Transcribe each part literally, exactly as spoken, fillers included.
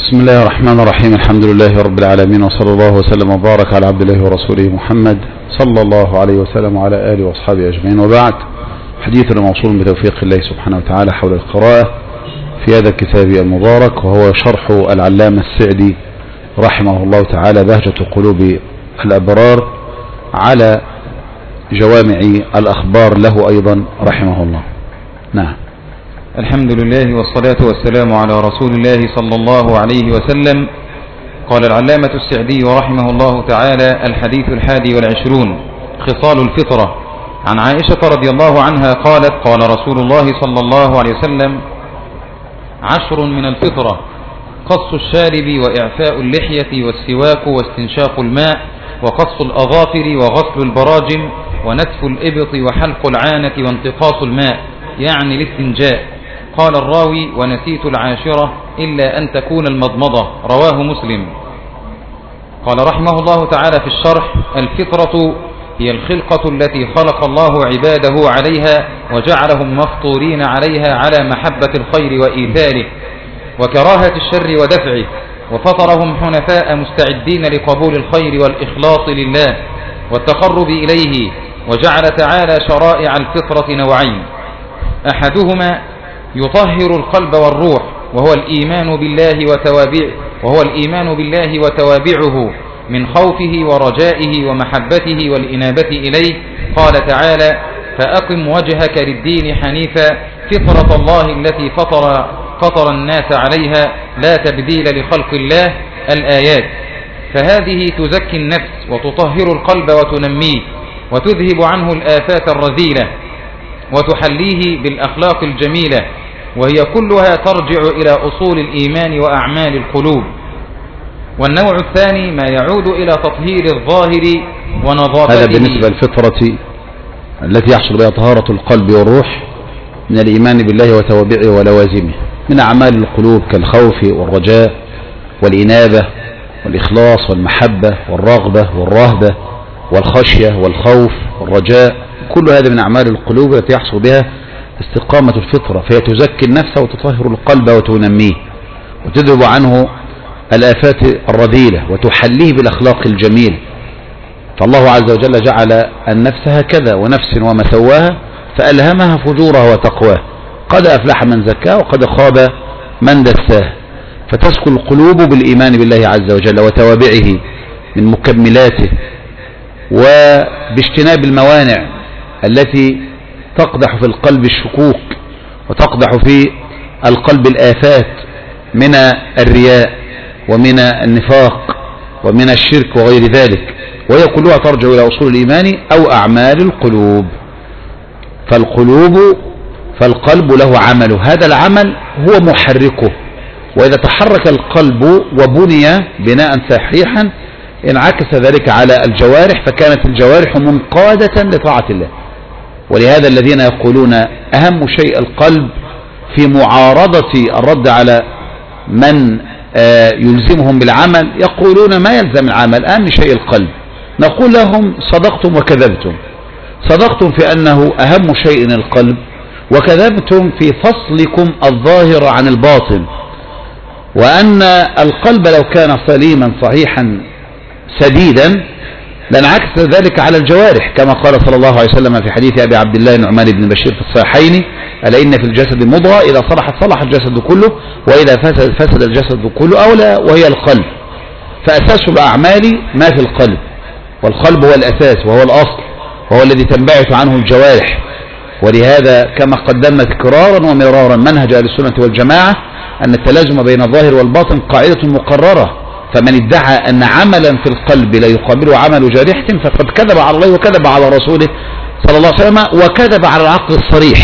بسم الله الرحمن الرحيم. الحمد لله رب العالمين، وصلى الله وسلم وبارك على عبد الله ورسوله محمد صلى الله عليه وسلم وعلى آله وأصحابه أجمعين، وبعد. حديثنا موصول بتوفيق الله سبحانه وتعالى حول القراءة في هذا الكتاب المبارك، وهو شرح العلامة السعدي رحمه الله تعالى بهجة قلوب الأبرار على جوامع الأخبار له أيضا رحمه الله. نعم. الحمد لله والصلاة والسلام على رسول الله صلى الله عليه وسلم. قال العلامة السعدي رحمه الله تعالى: الحديث الحادي والعشرون، خصال الفطرة. عن عائشة رضي الله عنها قالت: قال رسول الله صلى الله عليه وسلم: عشر من الفطرة: قص الشارب، وإعفاء اللحية، والسواك، واستنشاق الماء، وقص الأظافر، وغسل البراجم، ونتف الإبط، وحلق العانة، وانتقاص الماء، يعني الاستنجاء. قال الراوي: ونسيت العاشرة إلا أن تكون المضمضة. رواه مسلم. قال رحمه الله تعالى في الشرح: الفطرة هي الخلقة التي خلق الله عباده عليها وجعلهم مفطورين عليها على محبة الخير وإيثاره وكراهة الشر ودفعه، وفطرهم حنفاء مستعدين لقبول الخير والإخلاص لله والتقرب إليه. وجعل تعالى شرائع الفطرة نوعين: أحدهما يطهر القلب والروح، وهو الإيمان بالله وتوابعه وهو الإيمان بالله وتوابعه من خوفه ورجائه ومحبته والإنابة إليه. قال تعالى: فأقم وجهك للدين حنيفا فطرة الله التي فطر فطر الناس عليها لا تبديل لخلق الله. الآيات. فهذه تزكي النفس وتطهر القلب وتنميه وتذهب عنه الآفات الرذيلة وتحليه بالأخلاق الجميلة، وهي كلها ترجع إلى أصول الإيمان وأعمال القلوب. والنوع الثاني ما يعود إلى تطهير الظاهر ونظافته. هذا بالنسبة للفطرة التي يحصل بها طهارة القلب والروح من الإيمان بالله وتوابعه ولوازمه من أعمال القلوب كالخوف والرجاء والإنابة والإخلاص والمحبة والرغبة والرهبة والخشية والخوف والرجاء. كل هذا من أعمال القلوب التي يحصل بها استقامة الفطرة، فهي تزكي النفس وتطهر القلب وتنميه وتذهب عنه الآفات الرذيلة وتحليه بالأخلاق الجميلة. فالله عز وجل جعل النفس هكذا: ونفس وما سواها فألهمها فجورها وتقواها، قد أفلح من زكاها وقد خاب من دساها. فتسكن القلوب بالإيمان بالله عز وجل وتوابعه من مكملاته، وباجتناب الموانع التي تقدح في القلب الشكوك وتقدح في القلب الآفات من الرياء ومن النفاق ومن الشرك وغير ذلك، وهي كلها ترجع إلى أصول الإيمان أو أعمال القلوب. فالقلوب فالقلب له عمله، هذا العمل هو محركه، وإذا تحرك القلب وبني بناء صحيحا انعكس ذلك على الجوارح، فكانت الجوارح منقادة لطاعة الله. ولهذا الذين يقولون أهم شيء القلب في معارضة الرد على من يلزمهم بالعمل يقولون ما يلزم العمل، أهم شيء القلب. نقول لهم: صدقتم وكذبتم. صدقتم في أنه أهم شيء القلب، وكذبتم في فصلكم الظاهر عن الباطن، وأن القلب لو كان سليما صحيحا سديدا لانعكس ذلك على الجوارح، كما قال صلى الله عليه وسلم في حديث أبي عبد الله النعمان بن بشير في الصحيحين: ألا إن في الجسد مضغة إذا صلحت صلح الجسد كله وإذا فسد فسد الجسد كله، أولى وهي القلب. فأساس الأعمال ما في القلب، والقلب هو الأساس وهو الأصل وهو الذي تنبعث عنه الجوارح. ولهذا كما قدمنا تكرارا ومرارا منهج أهل السنة والجماعة أن التلازم بين الظاهر والباطن قاعدة مقررة، فمن ادعى أن عملا في القلب لا يقابله عمل جارحة فقد كذب على الله وكذب على رسوله صلى الله عليه وسلم وكذب على العقل الصريح.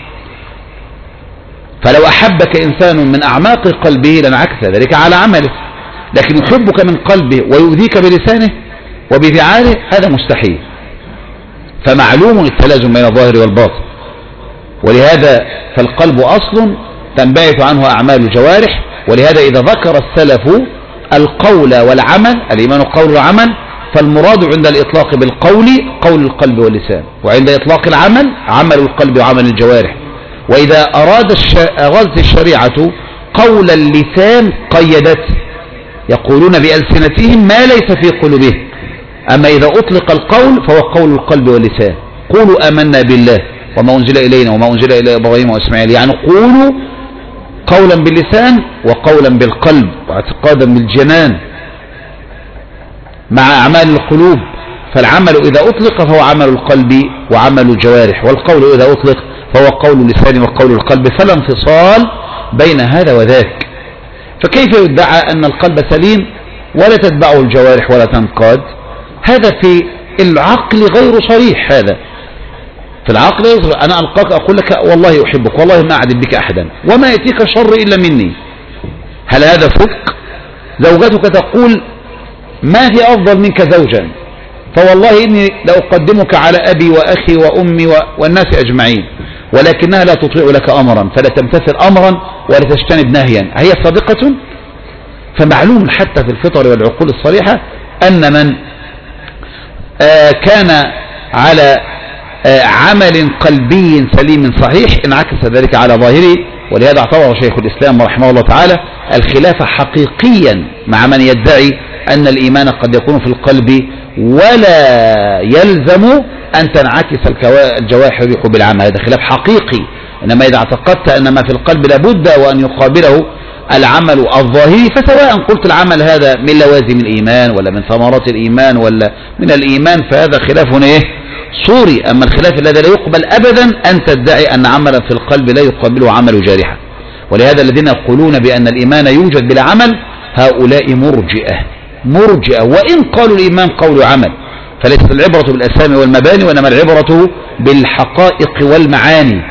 فلو أحبك إنسان من أعماق قلبه لانعكس ذلك على عمله، لكن يحبك من قلبه ويؤذيك بلسانه وبفعاله هذا مستحيل. فمعلوم التلازم بين الظاهر والباطن، ولهذا فالقلب أصل تنبعث عنه أعمال الجوارح. ولهذا إذا ذكر السلف القول والعمل، الإيمان قول وعمل، فالمراد عند الإطلاق بالقول قول القلب واللسان، وعند إطلاق العمل عمل القلب وعمل الجوارح. وإذا أراد أرادت الشريعة قول اللسان قيدته، يقولون بألسنتهم ما ليس في قلوبهم. أما إذا أطلق القول فهو قول القلب واللسان. قولوا آمنا بالله وما أنزل إلينا وما أنزل إلى إبراهيم وإسماعيل، يعني قولوا قولا باللسان وقولا بالقلب واعتقادا بالجنان مع أعمال القلوب. فالعمل إذا أطلق فهو عمل القلب وعمل الجوارح، والقول إذا أطلق فهو قول اللسان وقول القلب، فلا انفصال بين هذا وذاك. فكيف يدعى أن القلب سليم ولا تتبعه الجوارح ولا تنقاد؟ هذا في العقل غير صريح. هذا في العقل غير صريح. أنا ألقاك أقول لك والله أحبك والله ما أعدل بك أحدا وما يأتيك شر إلا مني، هل هذا صدق؟ زوجتك تقول ما في أفضل منك زوجا، فوالله إني لأقدمك على أبي وأخي وأمي والناس أجمعين، ولكنها لا تطيع لك أمرا فلا تمتثل أمرا ولا تجتنب نهيا، هي صادقة؟ فمعلوم حتى في الفطر والعقول الصريحة أن من آه كان على آه عمل قلبي سليم صحيح انعكس ذلك على ظاهره. ولهذا اعتبر شيخ الإسلام رحمه الله تعالى الخلاف حقيقيا مع من يدعي أن الإيمان قد يكون في القلب ولا يلزم أن تنعكس الجوارح بالعمل. هذا خلاف حقيقي. إنما إذا اعتقدت أن ما في القلب لابد وأن يقابله العمل الظاهري، فسواء قلت العمل هذا من لوازم الإيمان ولا من ثمرات الإيمان ولا من الإيمان، فهذا خلاف ايه صوري. أما الخلاف الذي لا يقبل أبدا أن تدعي أن عملا في القلب لا يقابله عمل جارحة. ولهذا الذين يقولون بأن الإيمان يوجد بلا عمل هؤلاء مرجئة مرجئة وإن قالوا الإيمان قول عمل، فليست العبرة بالأسامي والمباني وإنما العبرة بالحقائق والمعاني.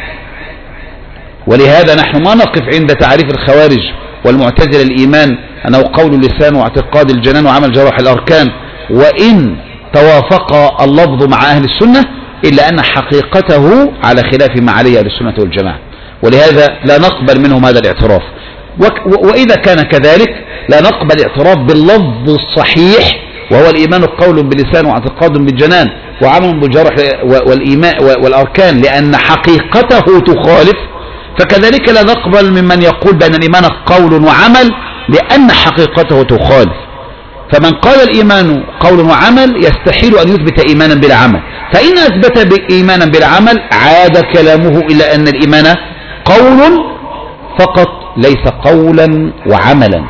ولهذا نحن ما نقف عند تعريف الخوارج والمعتزلة الإيمان أنه قول اللسان واعتقاد الجنان وعمل جوارح الأركان، وإن توافق اللفظ مع أهل السنة إلا أن حقيقته على خلاف ما عليه أهل السنة والجماعة. ولهذا لا نقبل منهم هذا الاعتراف. وإذا كان كذلك لا نقبل اعتراف باللفظ الصحيح وهو الإيمان قول باللسان واعتقاد بالجنان وعمل بالجوارح والإيمان والأركان، لأن حقيقته تخالف. فكذلك لا نقبل ممن يقول بأن الإيمان قول وعمل لأن حقيقته تخالف. فمن قال الإيمان قول وعمل يستحيل أن يثبت إيمانا بلا عمل، فإن أثبت إيمانا بلا عمل عاد كلامه إلى أن الإيمان قول فقط ليس قولا وعملا.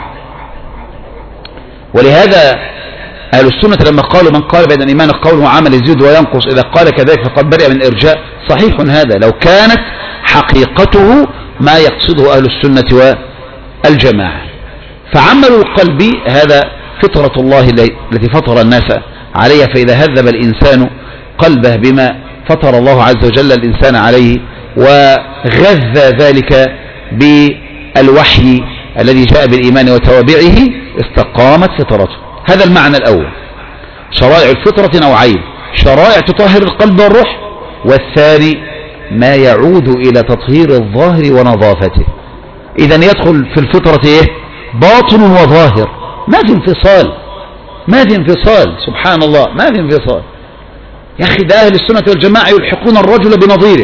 ولهذا أهل السنة لما قالوا من قال بأن الإيمان قول وعمل يزيد وينقص إذا قال كذلك فقد برئ من الإرجاء، صحيح هذا لو كانت حقيقته ما يقصده أهل السنة والجماعة. فعمل القلب هذا فطرة الله التي فطر الناس عليها، فإذا هذب الإنسان قلبه بما فطر الله عز وجل الإنسان عليه وغذى ذلك بالوحي الذي جاء بالإيمان وتوابعه استقامت فطرته. هذا المعنى الأول. شرائع الفطرة نوعين: شرائع تطهر القلب والروح، والثاني ما يعود إلى تطهير الظاهر ونظافته. إذن يدخل في الفطرة إيه؟ باطن وظاهر، ما في انفصال، ما في انفصال، سبحان الله ما في انفصال. يا أخي ده أهل السنة والجماعة يلحقون الرجل بنظيره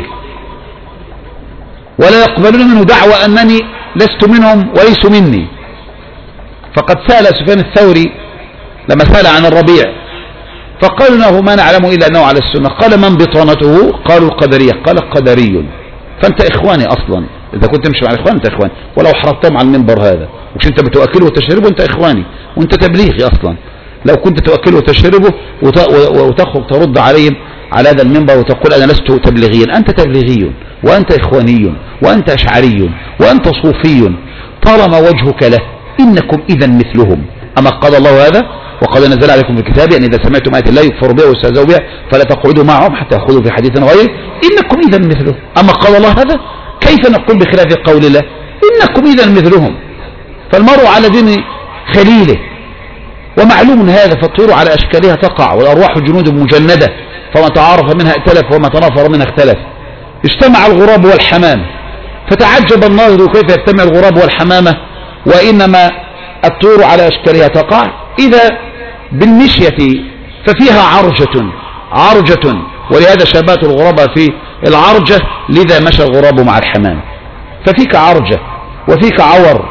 ولا يقبلون منه دعوى أنني لست منهم وليسوا مني. فقد سأل سفيان الثوري لما سأل عن الربيع فقالوا له ما نعلم إلا أنه على السنة. قال من بطانته؟ قالوا القدرية. قال قدري. فأنت إخواني أصلا، إذا كنت تمشي مع الإخوان أنت إخواني، ولو حرضتهم على المنبر هذا وش أنت بتؤكله وتشربه أنت إخواني، وأنت تبليغي أصلا. لو كنت تؤكله وتشربه وتخرج ترد عليهم على هذا المنبر وتقول أنا لست تبليغيا، أنت تبليغي وأنت إخواني وأنت أشعري وأنت صوفي طالما وجهك له، إنكم إذا مثلهم. أما قال الله هذا وقد نزل عليكم في الكتاب أن إذا سمعتم آيات الله يكفر بها ويستهزئوا بها فلا تقعدوا معهم حتى يأخذوا في حديث غيره إنكم إذا مثلهم. أما قال الله هذا كيف نقول بخلاف قول الله إنكم إذا مثلهم؟ فالمرء على دين خليله، ومعلوم هذا. فالطيور على أشكالها تقع والأرواح جنود مجندة، فما تعارف منها ائتلف وما تنافر منها اختلف. اجتمع الغراب والحمام فتعجب الناظر كيف يجتمع الغراب والحمامة وإنما الطيور على أشكالها تقع. إذا بالمشية ففيها عرجة عرجة، ولهذا شبات الغراب في العرجة، لذا مشى الغراب مع الحمام. ففيك عرجة وفيك عور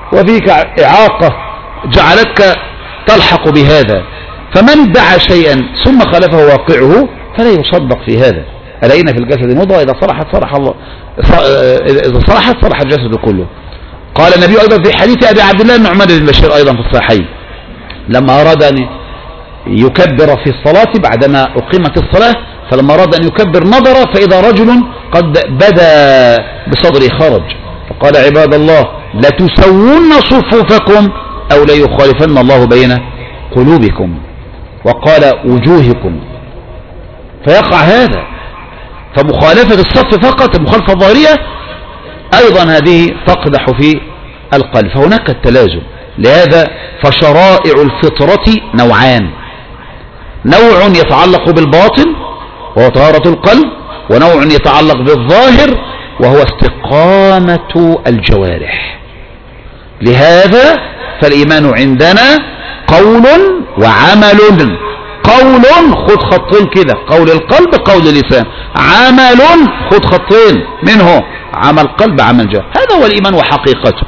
وفيك إعاقة جعلتك تلحق بهذا. فمن دعا شيئا ثم خالفه واقعه فلا يصدق في هذا. ألا إن في الجسد مضغة إذا صلحت صلح الله، إذا صلحت صلح الجسد كله. قال النبي أيضا في حديث أبي عبد الله النعمان بن بشير أيضا في الصحيحين لما أراد أن يكبر في الصلاة بعدما أقيمت الصلاة، فلما أراد أن يكبر نظر فإذا رجل قد بدا بصدره خرج، فقال عباد الله لتسوون صفوفكم أو ليخالفن الله بين قلوبكم، وقال وجوهكم. فيقع هذا، فمخالفة الصف فقط المخالفة الظاهرية أيضا هذه تقدح في القلب، فهناك التلازم. لهذا فشرائع الفطرة نوعان، نوع يتعلق بالباطن وهو طهارة القلب، ونوع يتعلق بالظاهر وهو استقامة الجوارح. لهذا فالإيمان عندنا قول وعمل. قول خذ خطين كده، قول القلب قول اللسان، عمل خذ خطين منه عمل قلب عمل جوارح. هذا هو الإيمان وحقيقته.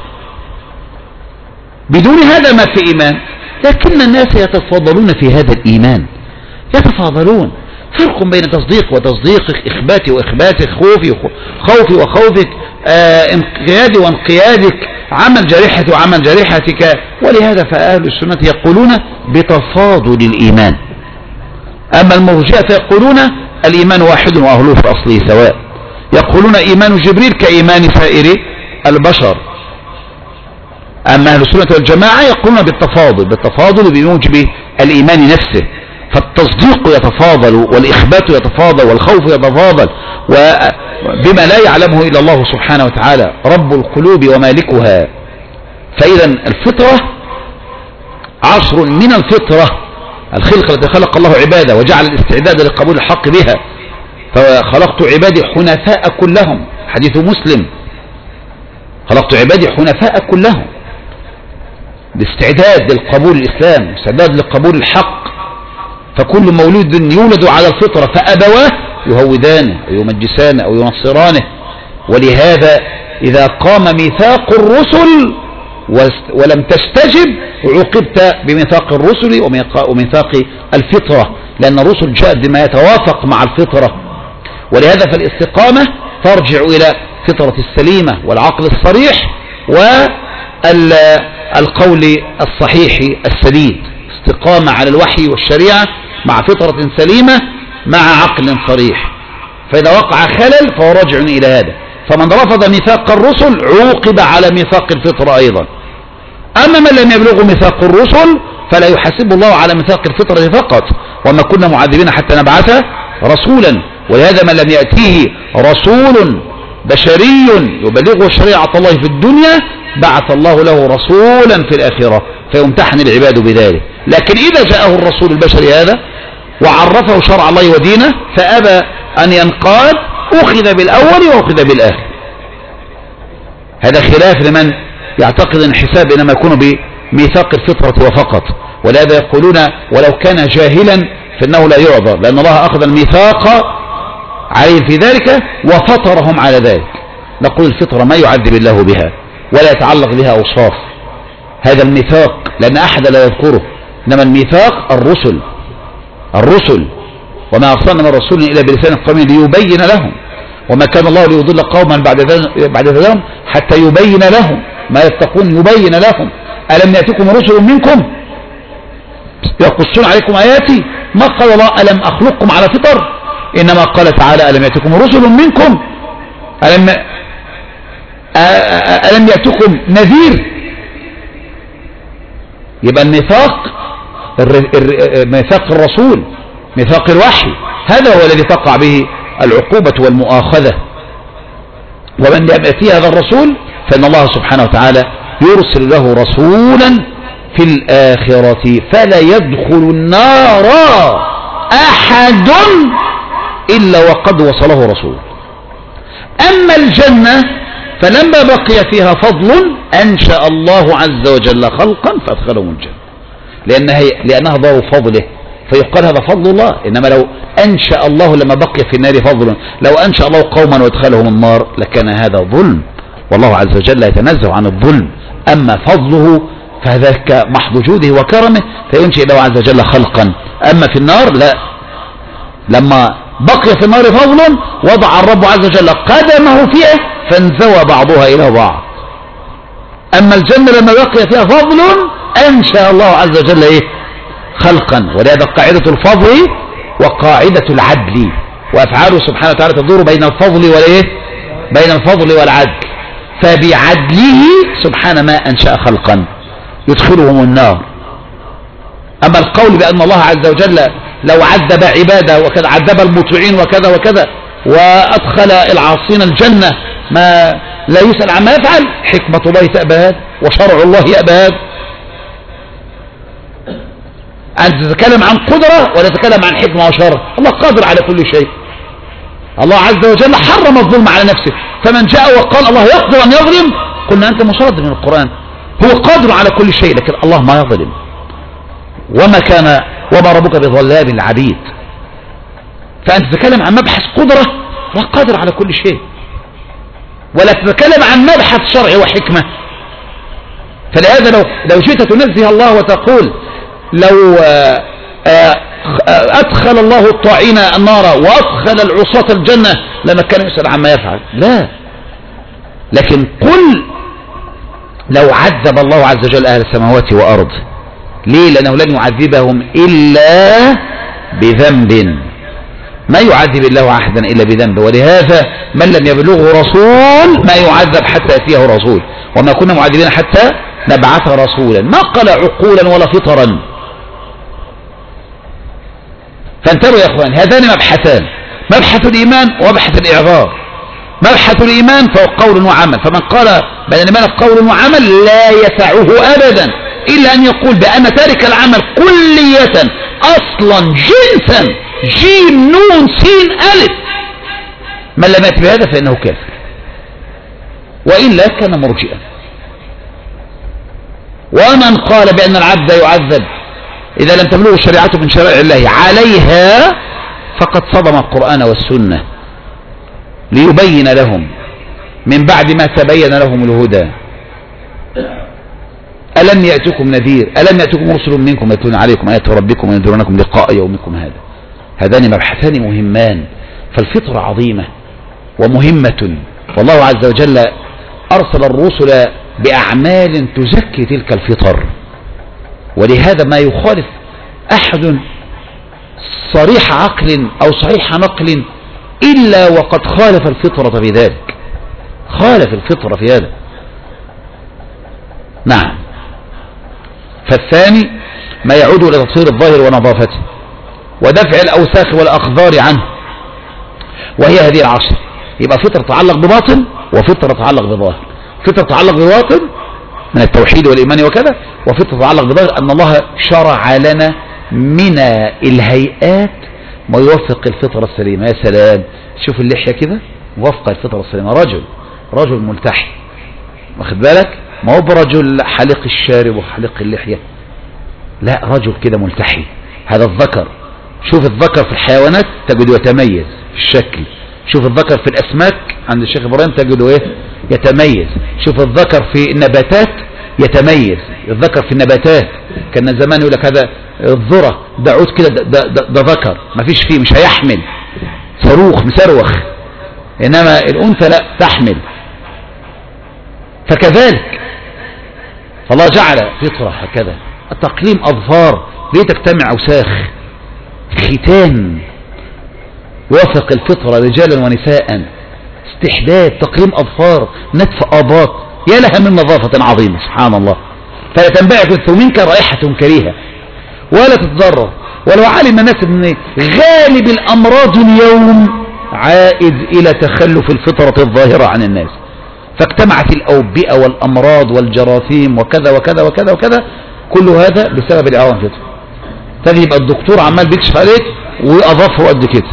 بدون هذا ما في إيمان. لكن الناس يتفاضلون في هذا الإيمان، يتفاضلون، فرق بين تصديق وتصديقك، إخباتي وإخباتك، خوفي وخوفي وخوفك، آه انقيادي وانقيادك، عمل جارحتي وعمل جارحتك. ولهذا فأهل السنة يقولون بتفاضل الإيمان. أما المرجئة يقولون الإيمان واحد وأهله في أصله سواء، يقولون إيمان جبريل كإيمان سائر البشر. أما أهل السنة والجماعة يقولون بالتفاضل، بالتفاضل بموجب الإيمان نفسه. فالتصديق يتفاضل والإخبات يتفاضل والخوف يتفاضل وبما لا يعلمه إلا الله سبحانه وتعالى رب القلوب ومالكها. فإذا الفطرة عصر من الفطرة، الخلقة التي خلق الله عباده وجعل الاستعداد لقبول الحق بها. فخلقت عبادي حنفاء كلهم، حديث مسلم، خلقت عبادي حنفاء كلهم، باستعداد للقبول الإسلام، استعداد لقبول الحق. فكل مولود يولد على الفطرة فأبواه يهودانه أو يمجسانه أو ينصرانه. ولهذا إذا قام ميثاق الرسل ولم تستجب عوقبت بميثاق الرسل وميثاق الفطرة، لأن الرسل جاءت بما يتوافق مع الفطرة. ولهذا فالاستقامة ترجع إلى فطرة السليمة والعقل الصريح والقول الصحيح السديد، استقامة على الوحي والشريعة مع فطرة سليمة مع عقل صريح. فإذا وقع خلل فهو راجع إلى هذا. فمن رفض ميثاق الرسل عوقب على ميثاق الفطرة أيضا. أما من لم يبلغ ميثاق الرسل فلا يحاسب الله على ميثاق الفطرة فقط، وما كنا معذبين حتى نبعث رسولا. ولهذا من لم يأتيه رسول بشري يبلغه شريعة الله في الدنيا بعث الله له رسولا في الآخرة فيمتحن العباد بذلك. لكن إذا جاءه الرسول البشري هذا وعرفه شرع الله ودينه فأبى أن ينقاد أخذ بالأول وأخذ بالآخر. هذا خلاف لمن يعتقد أن الحساب إنما يكون بميثاق الفطرة وفقط. ولهذا يقولون ولو كان جاهلا فإنه لا يعذر، لأن الله أخذ الميثاق عليهم في ذلك وفطرهم على ذلك. نقول الفطرة ما يعذب الله بها ولا يتعلق بها أوصاف، هذا الميثاق لأن أحد لا يذكره، إنما الميثاق الرسل الرسل وما أرسلنا من رسول إلا بلسان قوم ليبين لهم، وما كان الله ليضل قوما بعد ذلك حتى يبين لهم ما يتقون، يبين لهم. ألم يأتكم رسل منكم يقصون عليكم آياتي؟ ما قال الله ألم أخلقكم على فطر، إنما قال تعالى ألم يأتكم رسل منكم، ألم ألم يأتكم نذير. يبقى الميثاق ميثاق الرسول ميثاق الوحي هذا هو الذي تقع به العقوبة والمؤاخذة. ومن لم يأتي هذا الرسول فإن الله سبحانه وتعالى يرسل له رسولا في الآخرة فلا يدخل النار أحد إلا وقد وصله رسول. أما الجنة فلما بقي فيها فضل أنشأ الله عز وجل خلقا فأدخلهم الجنة، لأنها, لأنها دار فضله فيقال هذا فضل الله. إنما لو أنشأ الله لما بقي في النار فضل، لو أنشأ الله قوما وادخلهم النار لكان هذا ظلم والله عز وجل يتنزه عن الظلم. أما فضله فذاك محض جوده وكرمه فينشئ له عز وجل خلقا. أما في النار لا، لما بقي في النار فضل وضع الرب عز وجل قدمه فيه فانزوى بعضها إلى بعض. أما الجنة لما بقي فيها فضل أنشأ الله عز وجل إيه؟ خلقا. ولهذا قاعدة الفضل وقاعدة العدل، وأفعاله سبحانه وتعالى تدور بين الفضل والإيه؟ بين الفضل والعدل. فبعدله سبحانه ما أنشأ خلقا يدخلهم النار. أما القول بأن الله عز وجل لو عذب عباده وكذا عذب المطيعين وكذا وكذا وأدخل العاصين الجنة ما لا يسأل عما يفعل، حكمة الله تأبى هذا وشرع الله يأبى هذا. أن تتكلم عن قدرة ولا تتكلم عن حكمة وشرع. الله قادر على كل شيء. الله عز وجل حرم الظلم على نفسه، فمن جاء وقال الله يقدر أن يظلم قلنا أنت مشرد من القرآن. هو قادر على كل شيء لكن الله ما يظلم. وما كان وما ربك بظلام العبيد. فأنت تتكلم عن مبحث قدرة الله قادر على كل شيء، ولا تتكلم عن مبحث شرع وحكمة. فلهذا لو لو جئت تنزه الله وتقول لو أدخل الله الطاعين النار وأدخل العصاة الجنة لما كان يسأل عما يفعل، لا. لكن قل لو عذب الله عز وجل أهل السماوات وأرض، ليه؟ لأنه لن يعذبهم إلا بذنب، ما يعذب الله أحدا إلا بذنب. ولهذا من لم يبلغه رسول ما يعذب حتى يأتيه رسول، وما كنا معذبين حتى نبعث رسولا. ما قال عقولا ولا فطرا. فانتبهوا يا اخوان، هذان مبحثان، مبحث الإيمان ومبحث الإعذار. مبحث الإيمان فهو قول وعمل، فمن قال بأن الإيمان قول وعمل لا يسعه أبدا إلا أن يقول بأن تارك العمل كلية أصلا جنسا جيم نون سين ألف، من لم يأتي بهذا فإنه كافر، وإلا كان مرجئا. ومن قال بأن العبد يعذب إذا لم تبلغه الشريعة من شرائع الله عليها فقد صدم القرآن والسنة ليبين لهم من بعد ما تبين لهم الهدى. ألم يأتكم نذير، ألم يأتكم رسل منكم يتلون عليكم آيات ربكم وينذرونكم لقاء يومكم هذا. هذان مبحثان مهمان. فالفطرة عظيمة ومهمة، والله عز وجل أرسل الرسل بأعمال تزكي تلك الفطر. ولهذا ما يخالف أحد صريح عقل أو صحيح نقل إلا وقد خالف الفطرة في ذلك، خالف الفطرة في هذا. نعم. فالثاني ما يعود إلى تطهير الظاهر ونظافته ودفع الأوساخ والأخضار عنه، وهي هذه العشر. يبقى فطرة تتعلق بباطن وفطرة تتعلق بظاهر. فطرة تتعلق بباطن من التوحيد والإيمان وكذا، وفطرة تتعلق بظاهر أن الله شرع لنا من الهيئات ما يوفق الفطرة السليمة. يا سلام، شوف اللحية كده موفق الفطرة السليمة. رجل رجل ملتحي، واخد بالك، ما هو برجل حلق الشارب وحلق اللحية، لا، رجل كده ملتحي. هذا الذكر. شوف الذكر في الحيوانات تجده يتميز في الشكل. شوف الذكر في الأسماك عند الشيخ إبراهيم تجده إيه؟ يتميز. شوف الذكر في النباتات يتميز. الذكر في النباتات كان زمان يقول لك هذا الذرة ده عود كده، ده, ده, ده, ده ذكر ما فيش فيه، مش هيحمل، صاروخ مصاروخ. إنما الأنثى لا تحمل. فكذلك فالله جعل فطرة هكذا. التقليم أظفار ليه تجتمع أوساخ، ختان يوافق الفطرة رجالا ونساء، استحداد، تقليم أظفار، نتف آباط، يا لها من نظافة عظيمة سبحان الله. فلا تنبعث منك رائحة كريهة ولا تتضرر. ولو علم الناس ان غالب الأمراض اليوم عائد إلى تخلف الفطرة الظاهرة عن الناس، فاجتمعت الأوبئة والأمراض والجراثيم وكذا وكذا وكذا وكذا، كل هذا بسبب الإعراض الفطري. تجي يبقى الدكتور عمال بيكشف عليك وأظافره قد كده،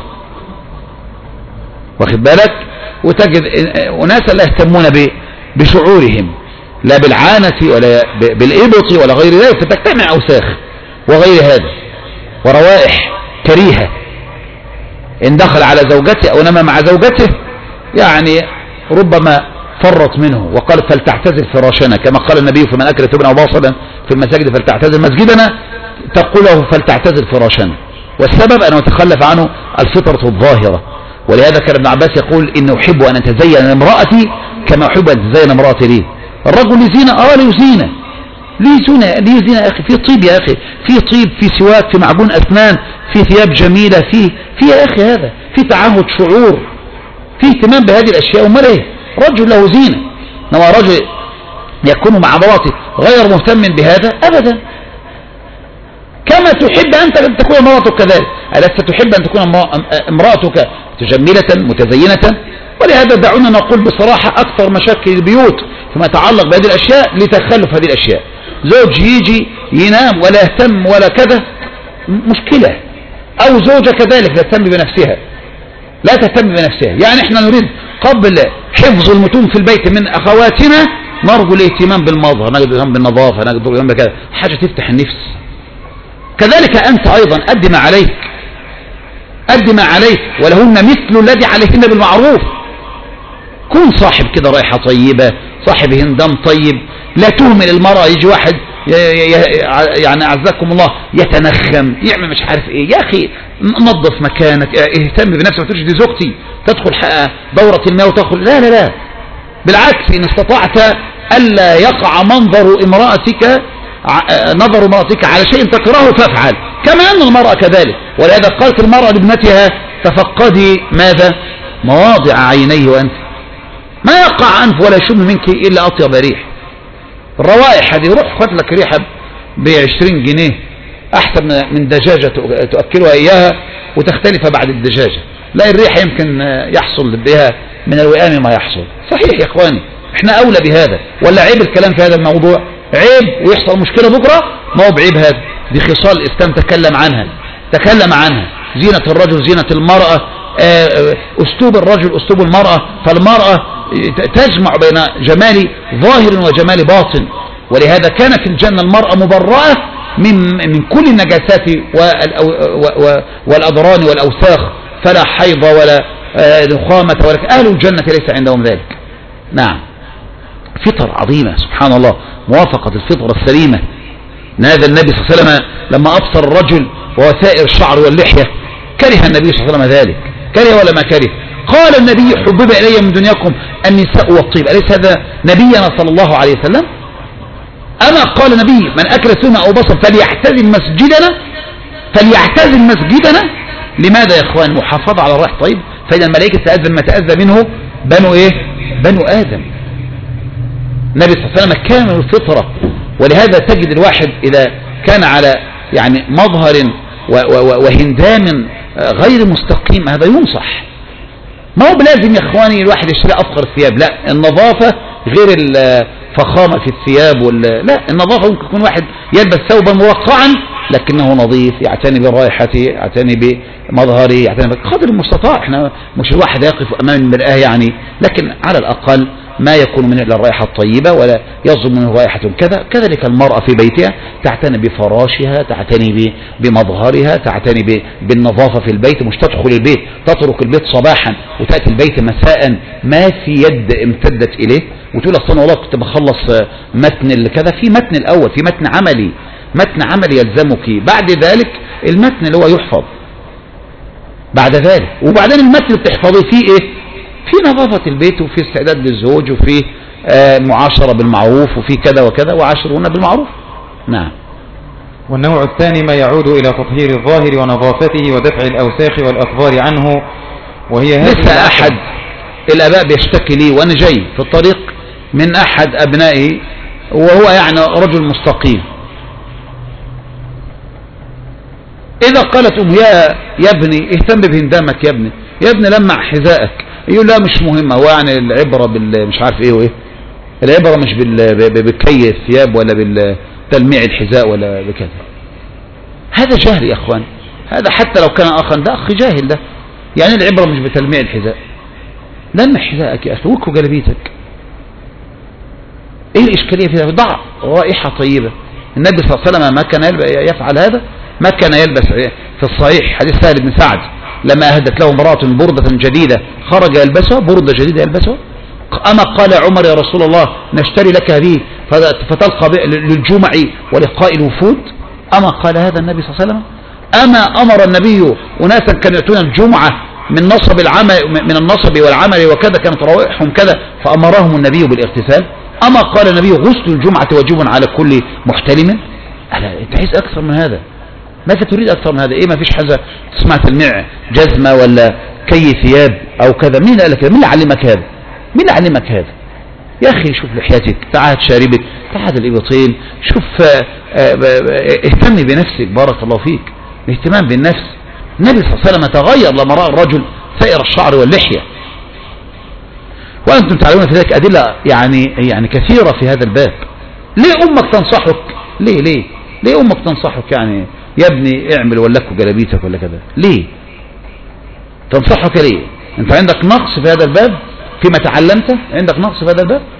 واخد بالك، وتجد أناسا لا يهتمون بشعورهم لا بالعانة ولا بالإبط ولا غير ذلك، فتجتمع أوساخ وغير هذا وروائح كريهة. إن دخل على زوجته أو نام مع زوجته يعني ربما فرط منه وقال فلتعتزل فراشنا، كما قال النبي في من أكل ثوبا أو باصلا في المساجد فلتعتزل مسجدنا، تقول له فلتعتزل فراشنا. والسبب أنه تخلف عنه الفطرة الظاهرة. ولهذا كان ابن عباس يقول إنه أحب أن أتزين امرأتي كما أحب أن تزين امرأتي لي. الرجل ليه زينة؟ اه ليه زينة، ليه زينة ليه زينة يا أخي، في طيب يا أخي، في طيب، في سواك، في معجون أسنان، في ثياب جميلة، في في يا أخي هذا في تعهد شعور، في اهتمام بهذه الأشياء. أمال إيه؟ رجل له زينة، إنما رجل يكون مع امرأته غير مهتم بهذا أبدا. كما تحب أنت أن تكون امرأتك كذلك، ألست تحب أن تكون امرأتك جميلة متزينة؟ ولهذا دعونا نقول بصراحة أكثر مشاكل البيوت فيما يتعلق بهذه الأشياء لتخلف هذه الأشياء. زوج يجي ينام ولا يهتم ولا كذا، مشكلة. أو زوجة كذلك لا تهتم بنفسها، لا تهتم بنفسها. يعني احنا نريد قبل حفظ المتون في البيت من أخواتنا نرجو الاهتمام بالمظهر، نرجو الاهتمام بالنظافة، نرجو الاهتمام بكذا، حاجة تفتح النفس. كذلك أنت أيضا أد ما عليك، أد ما عليك ولهن مثل الذي عليهن بالمعروف. كن صاحب كده رائحة طيبة، صاحب هندام طيب، لا تهمل المرأة. يجي واحد يعني أعزكم الله يتنخم يعمل مش عارف ايه، يا أخي نظف مكانك، اهتم بنفسك، ما تقولش دي زوجتي تدخل دورة الماء وتدخل، لا لا لا، بالعكس إن استطعت ألا يقع منظر امرأتك نظر امرأتك على شيء تكرهه فافعل، كما أن المرأة كذلك. ولهذا قالت المرأة لابنتها تفقدي ماذا؟ مواضع عينيه وأنت، ما يقع أنف ولا يشم منك إلا أطيب ريح. الروائح هذه روح خد لك ريحة بعشرين جنيه أحسن من دجاجة تؤكلها إياها وتختلف بعد الدجاجة. لا، الريحة يمكن يحصل بها من الوئام ما يحصل. صحيح يا إخواني، احنا أولى بهذا، ولا عيب الكلام في هذا الموضوع؟ عيب ويحصل مشكلة بكرة؟ ما هو بعيب هذا، دي خصال الإسلام تكلم عنها، تكلم عنها. زينة الرجل زينة المرأة، أسلوب الرجل أسلوب المرأة. فالمرأة تجمع بين جمال ظاهر وجمال باطن. ولهذا كان في الجنة المرأة مبرأة من من كل النجاسات والأضران والأوساخ، فلا حيض ولا نخامة ولا. أهل الجنة ليس عندهم ذلك. نعم، فطر عظيمة سبحان الله، موافقة الفطرة السليمة. هذا النبي صلى الله عليه وسلم لما أبصر الرجل ووسائر الشعر واللحية كره النبي صلى الله عليه وسلم ذلك، كره ولا ما كره؟ قال النبي حبب إلي من دنياكم النساء والطيب. أليس هذا نبينا صلى الله عليه وسلم؟ أما قال نبي من أكل ثوم أو بصل فليعتزل مسجدنا، فليعتزل مسجدنا. لماذا يا إخوان؟ محافظة على الرائحة الطيب. فإذا الملائكة تأذن ما تأذى منه بنو إيه؟ بنو آدم. النبي صلى الله عليه وسلم كان الفطرة. ولهذا تجد الواحد إذا كان على يعني مظهر وهندام غير مستقيم هذا ينصح. ما هو بلازم يا إخواني الواحد يشتري أفخر الثياب، لا، النظافة غير الفخامة في الثياب وال... لا، النظافة ممكن يكون واحد يلبس ثوبا مرقعا لكنه نظيف، يعتني برائحته، يعتني بمظهره، يعتني بقدر المستطاع. احنا مش الواحد يقف أمام المرآة يعني، لكن على الأقل ما يكون من الرائحة الطيبة ولا يصدر منه رائحة كذا. كذلك المرأة في بيتها تعتني بفراشها، تعتني بمظهرها، تعتني بالنظافة في البيت. مش تدخل البيت تترك البيت صباحا وتأتي البيت مساء ما في يد امتدت إليه وتقول أصلا والله كنت بخلص متن كذا. في متن الأول، في متن عملي، متن عملي يلزمك. بعد ذلك المتن اللي هو يحفظ بعد ذلك، وبعدين المتن اللي بتحفظه فيه ايه؟ في نظافة البيت، وفي استعداد للزوج، وفي آه معاشرة بالمعروف، وفي كذا وكذا، وعاشرون بالمعروف. نعم. والنوع الثاني ما يعود إلى تطهير الظاهر ونظافته ودفع الأوساخ والأخبار عنه، وهي هذه. لسه أحد الآباء بيشتكي لي وأنا جاي في الطريق من أحد أبنائي وهو يعني رجل مستقيم. إذا قالت أم يا يا ابني اهتم بهندامك يا ابني، يا ابني لمع حذائك، يقول لا مش مهمة، هو يعني العبرة بال مش عارف ايه وايه، العبرة مش بكي الثياب ولا بالتلميع الحذاء ولا بكذا. هذا جهل يا اخوان، هذا حتى لو كان اخا ده اخي جاهل ده. يعني العبرة مش بتلميع الحذاء، لمع حذائك يا اخي، وكو جلبيتك. ايه الاشكالية في ذلك؟ ضع رائحة طيبة. النبي صلى الله عليه وسلم ما كان يفعل هذا، ما كان يلبس. في الصحيح حديث سهل بن سعد لما أهدت له امرأة بردة جديدة خرج يلبسها، بردة جديدة يلبسها. أما قال عمر يا رسول الله نشتري لك هذه فتلقى للجمع ولقاء الوفود؟ أما قال هذا النبي صلى الله عليه وسلم؟ أما أمر النبي أناسا كانوا يأتون الجمعة من نصب العمل من النصب والعمل وكذا كانت روائحهم كذا فأمرهم النبي بالاغتسال؟ أما قال النبي غسل الجمعة واجب على كل محتلم؟ ألا أنت عايز أكثر من هذا؟ ماذا تريد أكثر من هذا؟ إيه ما فيش حاجة تسمع تلميع جزمة ولا كي ثياب أو كذا؟ مين قال لك؟ مين اللي علمك هذا؟ مين اللي علمك هذا؟ يا أخي شوف لحيتك، تعهد شاربك، تعهد الإبطين، شوف اهتم بنفسك، بارك الله فيك. الاهتمام بالنفس. النبي صلى الله عليه وسلم تغير لما رأى الرجل ثائر الشعر واللحية. وأنتم تعلمون في ذلك أدلة يعني يعني كثيرة في هذا الباب. ليه أمك تنصحك؟ ليه ليه ليه أمك تنصحك يعني يا ابني اعمل ولك جلابيتك ولا كذا؟ ليه تنصحك؟ ليه؟ أنت عندك نقص في هذا الباب فيما تعلمت؟ عندك نقص في هذا الباب؟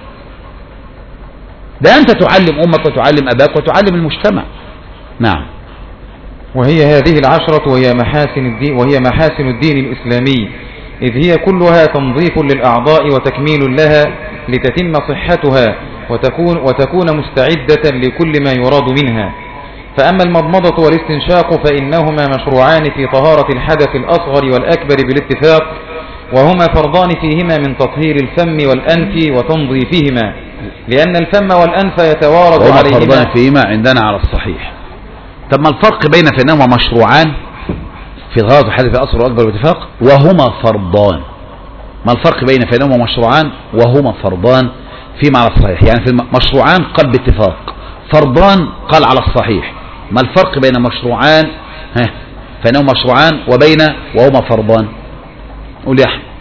ده أنت تعلم أمك وتعلم أباك وتعلم المجتمع. نعم. وهي هذه العشرة وهي محاسن الدين وهي محاسن الدين الإسلامي، إذ هي كلها تنظيف للأعضاء وتكميل لها لتتم صحتها وتكون, وتكون مستعدة لكل ما يراد منها. فأما المضمضة والاستنشاق فإنهما مشروعان في طهارة الحدث الأصغر والأكبر بالاتفاق، وهما فرضان فيهما من تطهير الفم والأنف وتنظيفهما، لأن الفم والأنف يتوارد عليهما. فرضان فيهما عندنا على الصحيح. طب ما الفرق بين فإنهما مشروعان في طهارة الحدث الأصغر والأكبر بالاتفاق وهما فرضان؟ ما الفرق بين فإنهما مشروعان وهما فرضان فيما على الصحيح؟ يعني في مشروعان قال باتفاق، فرضان قال على الصحيح. ما الفرق بين مشروعان ها فإنهما مشروعان وبين وهما فرضان؟ قول يا أحمد.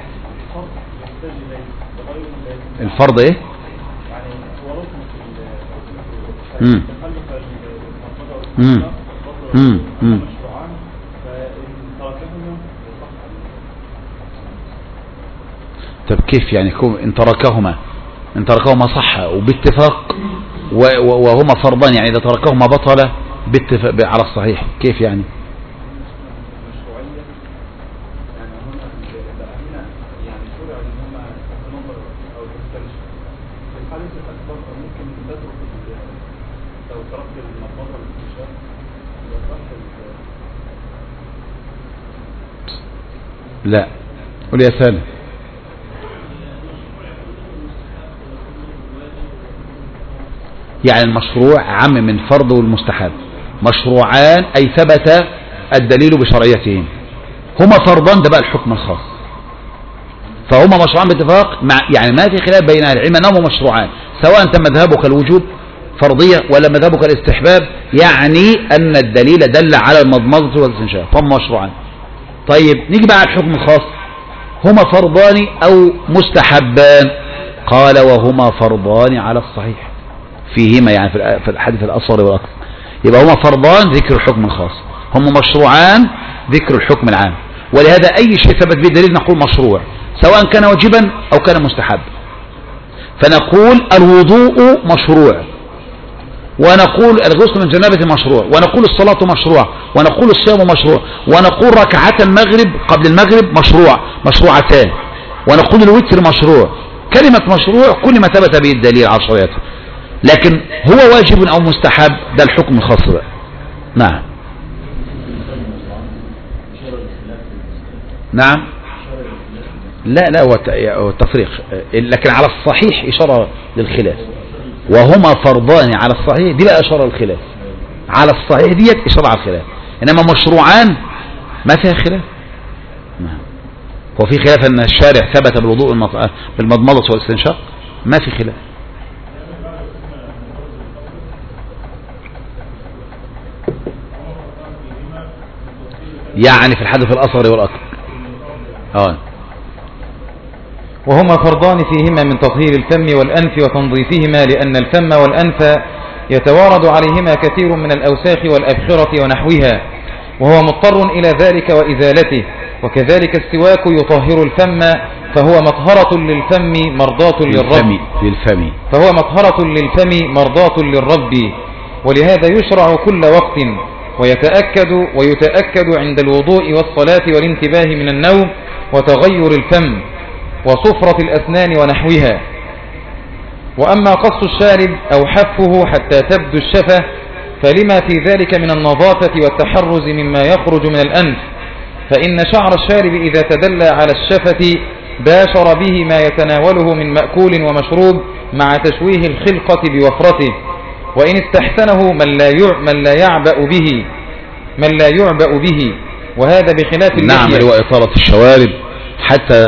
الفرض ايه؟ امم امم امم امم طب كيف يعني ان تركهما ان تركهما صح وباتفاق وهما فرضان، يعني اذا تركهما بطل باتفاق على الصحيح، كيف يعني؟ لا قول يا سالم. يعني المشروع عام من فرض والمستحب، مشروعان أي ثبت الدليل بشرعيتهم، هما فرضان ده بقى الحكم الخاص. فهما مشروعان باتفاق، مع يعني ما في خلاف بين اهل العلم انهما مشروعان، سواء انت مذهبك الوجوب فرضية ولا مذهبك الاستحباب، يعني أن الدليل دل على المضمضة والاستنشاق، فهم مشروعان. طيب نيجي بقى على الحكم الخاص، هما فرضان أو مستحبان؟ قال وهما فرضان على الصحيح فيهما، يعني في الحديث الأصغر والأكبر. يبقى هما فرضان ذكر الحكم الخاص، هما مشروعان ذكر الحكم العام. ولهذا أي شيء ثبت به دليل نقول مشروع، سواء كان واجبا أو كان مستحب. فنقول الوضوء مشروع، ونقول الغسل من جنابة مشروع، ونقول الصلاة مشروع، ونقول الصيام مشروع، ونقول ركعة المغرب قبل المغرب مشروع مشروعتان، ونقول الوتر مشروع. كلمة مشروع كل ما ثبت به الدليل على شرعيته، لكن هو واجب أو مستحب ده الحكم الخاص بقى. نعم نعم لا لا هو التفريق، لكن على الصحيح إشارة للخلاف. وهما فرضان على الصحيح دي بقى إشارة للخلاف، على الصحيح ديت إشارة على الخلاف، إنما مشروعان ما فيها خلاف. نعم. هو في خلاف أن الشارع ثبت بالوضوء بالمضمضة والاستنشاق؟ ما في خلاف. يعني في الحدث الأصغر والأكبر. اه وهما فرضان فيهما من تطهير الفم والأنف وتنظيفهما، لأن الفم والأنف يتوارد عليهما كثير من الأوساخ والأبخرة ونحوها، وهو مضطر إلى ذلك وإزالته. وكذلك السواك يطهر الفم، فهو مطهرة للفم مرضاة للرب للفم فهو مطهرة للفم مرضاة للرب ولهذا يشرع كل وقت، ويتأكد ويتأكد عند الوضوء والصلاة والانتباه من النوم وتغير الفم. وصفرة الأسنان ونحوها. وأما قص الشارب أو حفه حتى تبدو الشفة فلما في ذلك من النظافة والتحرز مما يخرج من الأنف، فإن شعر الشارب إذا تدلى على الشفة باشر به ما يتناوله من مأكول ومشروب مع تشويه الخلقة بوفرته، وإن استحسنه من لا من لا يعبأ به من لا يعبأ به وهذا بخلاف اللحية. نعم، وإطالة الشوارب حتى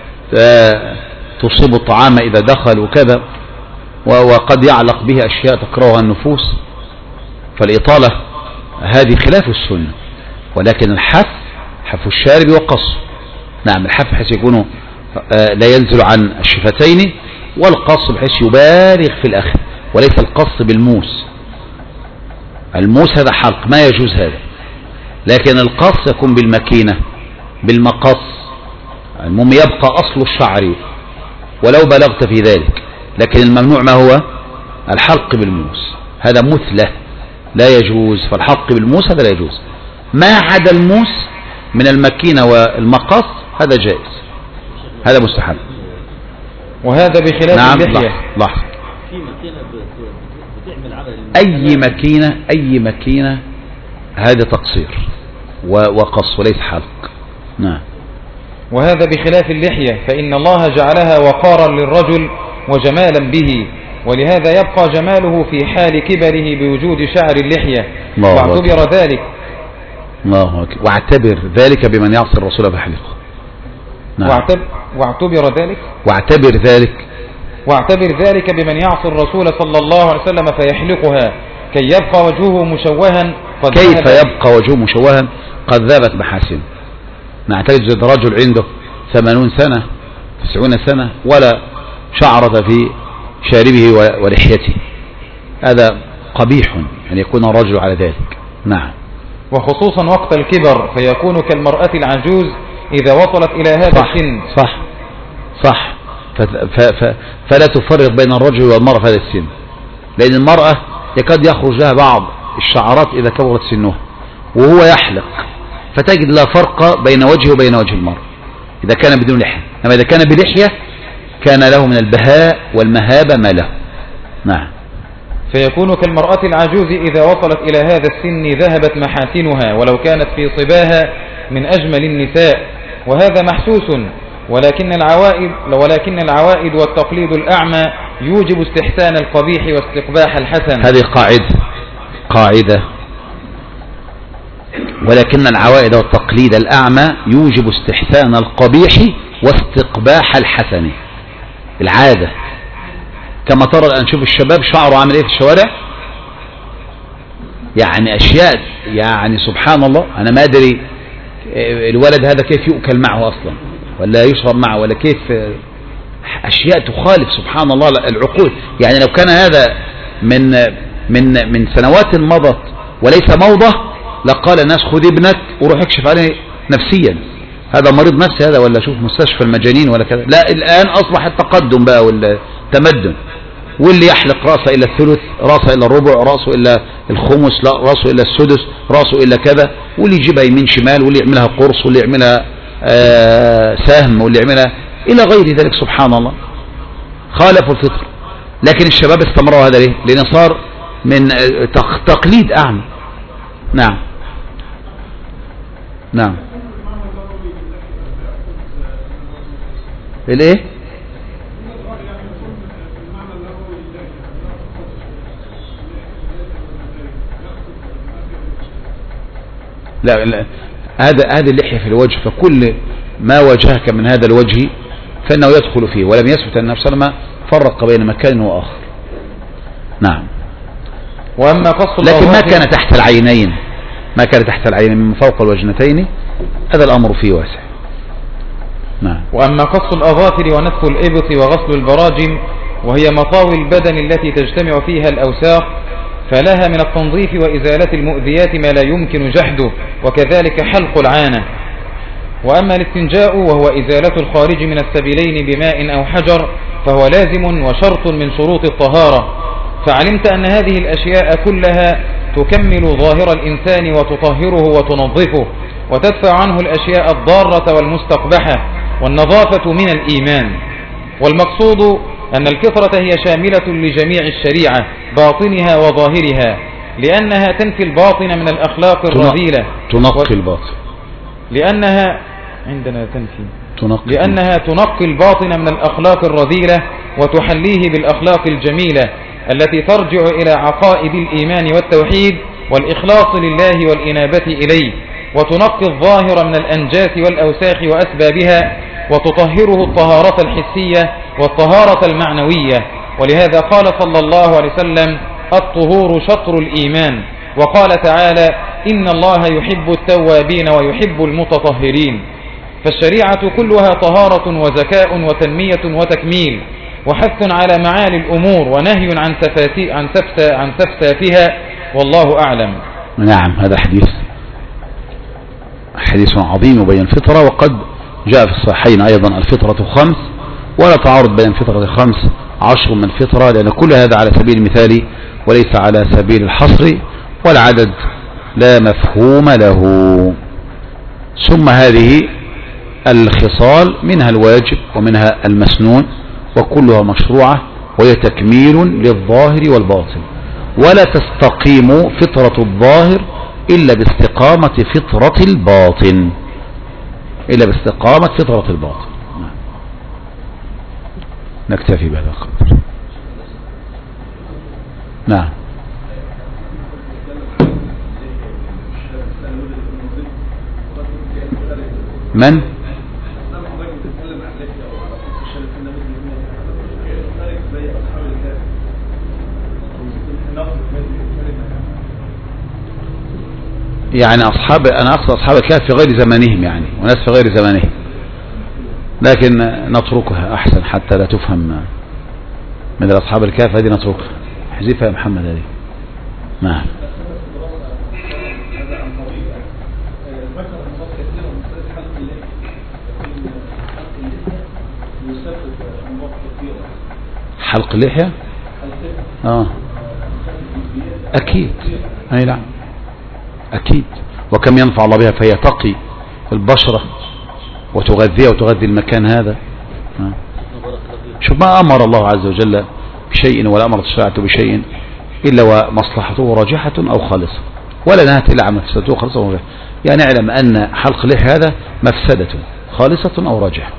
تصيب الطعام إذا دخل وكذا، وقد يعلق به أشياء تكرهها النفوس، فالإطالة هذه خلاف السنة. ولكن الحف حف الشارب وقص، نعم الحف بحيث يكون لا ينزل عن الشفتين، والقص بحيث يبالغ في الأخذ، وليس القص بالموس. الموس هذا حلق ما يجوز هذا، لكن القص يكون بالمكينة بالمقص، المهم يبقى أصل الشعر ولو بلغت في ذلك. لكن الممنوع ما هو الحلق بالموس، هذا مثلة لا يجوز، فالحلق بالموس هذا لا يجوز. ما عدا الموس من المكينة والمقص هذا جائز، هذا مستحب. وهذا بخلاف نعم اللحية. لحظة، أي مكينة أي مكينة هذا تقصير وقص وليس حلق. نعم. وهذا بخلاف اللحية، فإن الله جعلها وقارا للرجل وجمالا به، ولهذا يبقى جماله في حال كبره بوجود شعر اللحية. واعتبر ذلك الله أكبر. واعتبر ذلك بمن يعصي الرسول فحلقه. نعم. واعتبر, واعتبر ذلك واعتبر ذلك واعتبر ذلك بمن يعصي الرسول صلى الله عليه وسلم فيحلقها كي يبقى وجهه مشوها. قد كيف يبقى وجهه مشوها؟ قد ذهبت محاسن. نعم، تجد رجل عنده ثمانون سنة تسعون سنة ولا شعرة في شاربه ولحيته، هذا قبيح أن يكون الرجل على ذلك. نعم. وخصوصا وقت الكبر فيكون كالمرأة العجوز إذا وصلت إلى هذا صح السن. صح صح ف ف ف فلا تفرق بين الرجل والمرأة في هذا السن، لأن المرأة يكاد يخرج لها بعض الشعرات إذا كبرت سنها وهو يحلق، فتجد لا فرق بين وجهه وبين وجه المرأة إذا كان بدون لحية. أما إذا كان بلحية كان له من البهاء والمهابة ما له. نعم. فيكون كالمرأة العجوز إذا وصلت إلى هذا السن ذهبت محاسنها ولو كانت في صباها من أجمل النساء، وهذا محسوس. ولكن العوائد ولكن العوائد والتقليد الأعمى يوجب استحسان القبيح واستقباح الحسن. هذه قاعدة قاعدة ولكن العوائد والتقليد الأعمى يوجب استحسان القبيح واستقباح الحسن. العادة كما ترى الآن، شوف الشباب شعره عامل ايه في الشوارع، يعني أشياء يعني سبحان الله. أنا ما أدري الولد هذا كيف يؤكل معه أصلا ولا يشرب معه ولا كيف، أشياء تخالف سبحان الله العقول. يعني لو كان هذا من من من سنوات مضت وليس موضة لقال الناس خذ ابنك وروح اكشف عليه نفسيا، هذا مريض نفسي هذا، ولا شوف مستشفى المجانين ولا كذا. لا، الآن أصبح التقدم بقى والتمدن، واللي يحلق رأسه إلى الثلث، رأسه إلى الربع، رأسه إلى الخمس، لا رأسه إلى السدس، رأسه إلى كذا، واللي يجيبها يمين شمال، واللي يعملها قرص، واللي يعملها آه سهم، واللي يعملها إلى غير ذلك. سبحان الله، خالفوا الفطر. لكن الشباب استمروا هذا ليه؟ لأن صار من تقليد أعمى. نعم نعم. الايه؟ لا لا، هذا هذه اللحية في الوجه، فكل ما واجهك من هذا الوجه فإنه يدخل فيه، ولم يثبت أن النبي صلى الله عليه وسلم فرق بين مكان وآخر. نعم. وأما قص لكن ما كان تحت العينين، ما كان تحت العينين من فوق الوجنتين، هذا الأمر فيه واسع. نعم. وأما قص الأظافر ونتف الإبط وغسل البراجم وهي مطاوي البدن التي تجتمع فيها الأوساخ فلها من التنظيف وإزالة المؤذيات ما لا يمكن جحده، وكذلك حلق العانة. وأما الاستنجاء وهو إزالة الخارج من السبيلين بماء أو حجر فهو لازم وشرط من شروط الطهارة، فعلمت أن هذه الأشياء كلها تكمل ظاهر الإنسان وتطهره وتنظفه وتدفع عنه الأشياء الضارة والمستقبحة، والنظافة من الإيمان. والمقصود أن الفطرة هي شاملة لجميع الشريعة باطنها وظاهرها، لأنها تنفي الباطن من الأخلاق الرذيلة، تنقي الباطن، لأنها عندنا تنفي تنقي لأنها تنقي الباطن من الأخلاق الرذيلة وتحليه بالأخلاق الجميلة التي ترجع إلى عقائد الإيمان والتوحيد والإخلاص لله والإنابة إليه، وتنقي الظاهر من الأنجاس والأوساخ وأسبابها، وتطهره الطهارة الحسية والطهارة المعنوية. ولهذا قال صلى الله عليه وسلم: الطهور شطر الإيمان. وقال تعالى: إن الله يحب التوابين ويحب المتطهرين. فالشريعة كلها طهارة وزكاء وتنمية وتكميل، وحث على معالي الأمور ونهي عن سفاتي عن سفسا عن سفسافها، والله أعلم. نعم، هذا حديث حديث عظيم بين الفطرة، وقد جاء في الصحيحين أيضا: الفطرة خمس، ولا تعارض بين الفطرة خمس عشر من الفطرة، لأن كل هذا على سبيل المثال وليس على سبيل الحصر، والعدد لا مفهوم له. ثم هذه الخصال منها الواجب ومنها المسنون، وكلها مشروعة، وهي تكميل للظاهر والباطن. ولا تستقيم فطرة الظاهر إلا باستقامة فطرة الباطن إلا باستقامة فطرة الباطن. نكتفي بهذا القدر. نعم. من؟ يعني أصحاب أنا أقصد أصحاب الكهف في غير زمانهم، يعني وناس في غير زمانهم، لكن نتركها أحسن حتى لا تفهم من أصحاب الكهف. هذه نتركها، احذفها يا محمد هذه. نعم. حلق اللحية آه أكيد، أي نعم أكيد. وكم ينفع الله بها، فهي تقي البشرة وتغذيها وتغذي المكان هذا. آه. شوف، ما أمر الله عز وجل بشيء ولا أمر الشريعة بشيء إلا ومصلحته راجحة أو خالصة، ولا نهت إلا عن مفسدته خالصة أو راجحة. يعني اعلم أن حلق اللحية هذا مفسدة خالصة أو راجحة.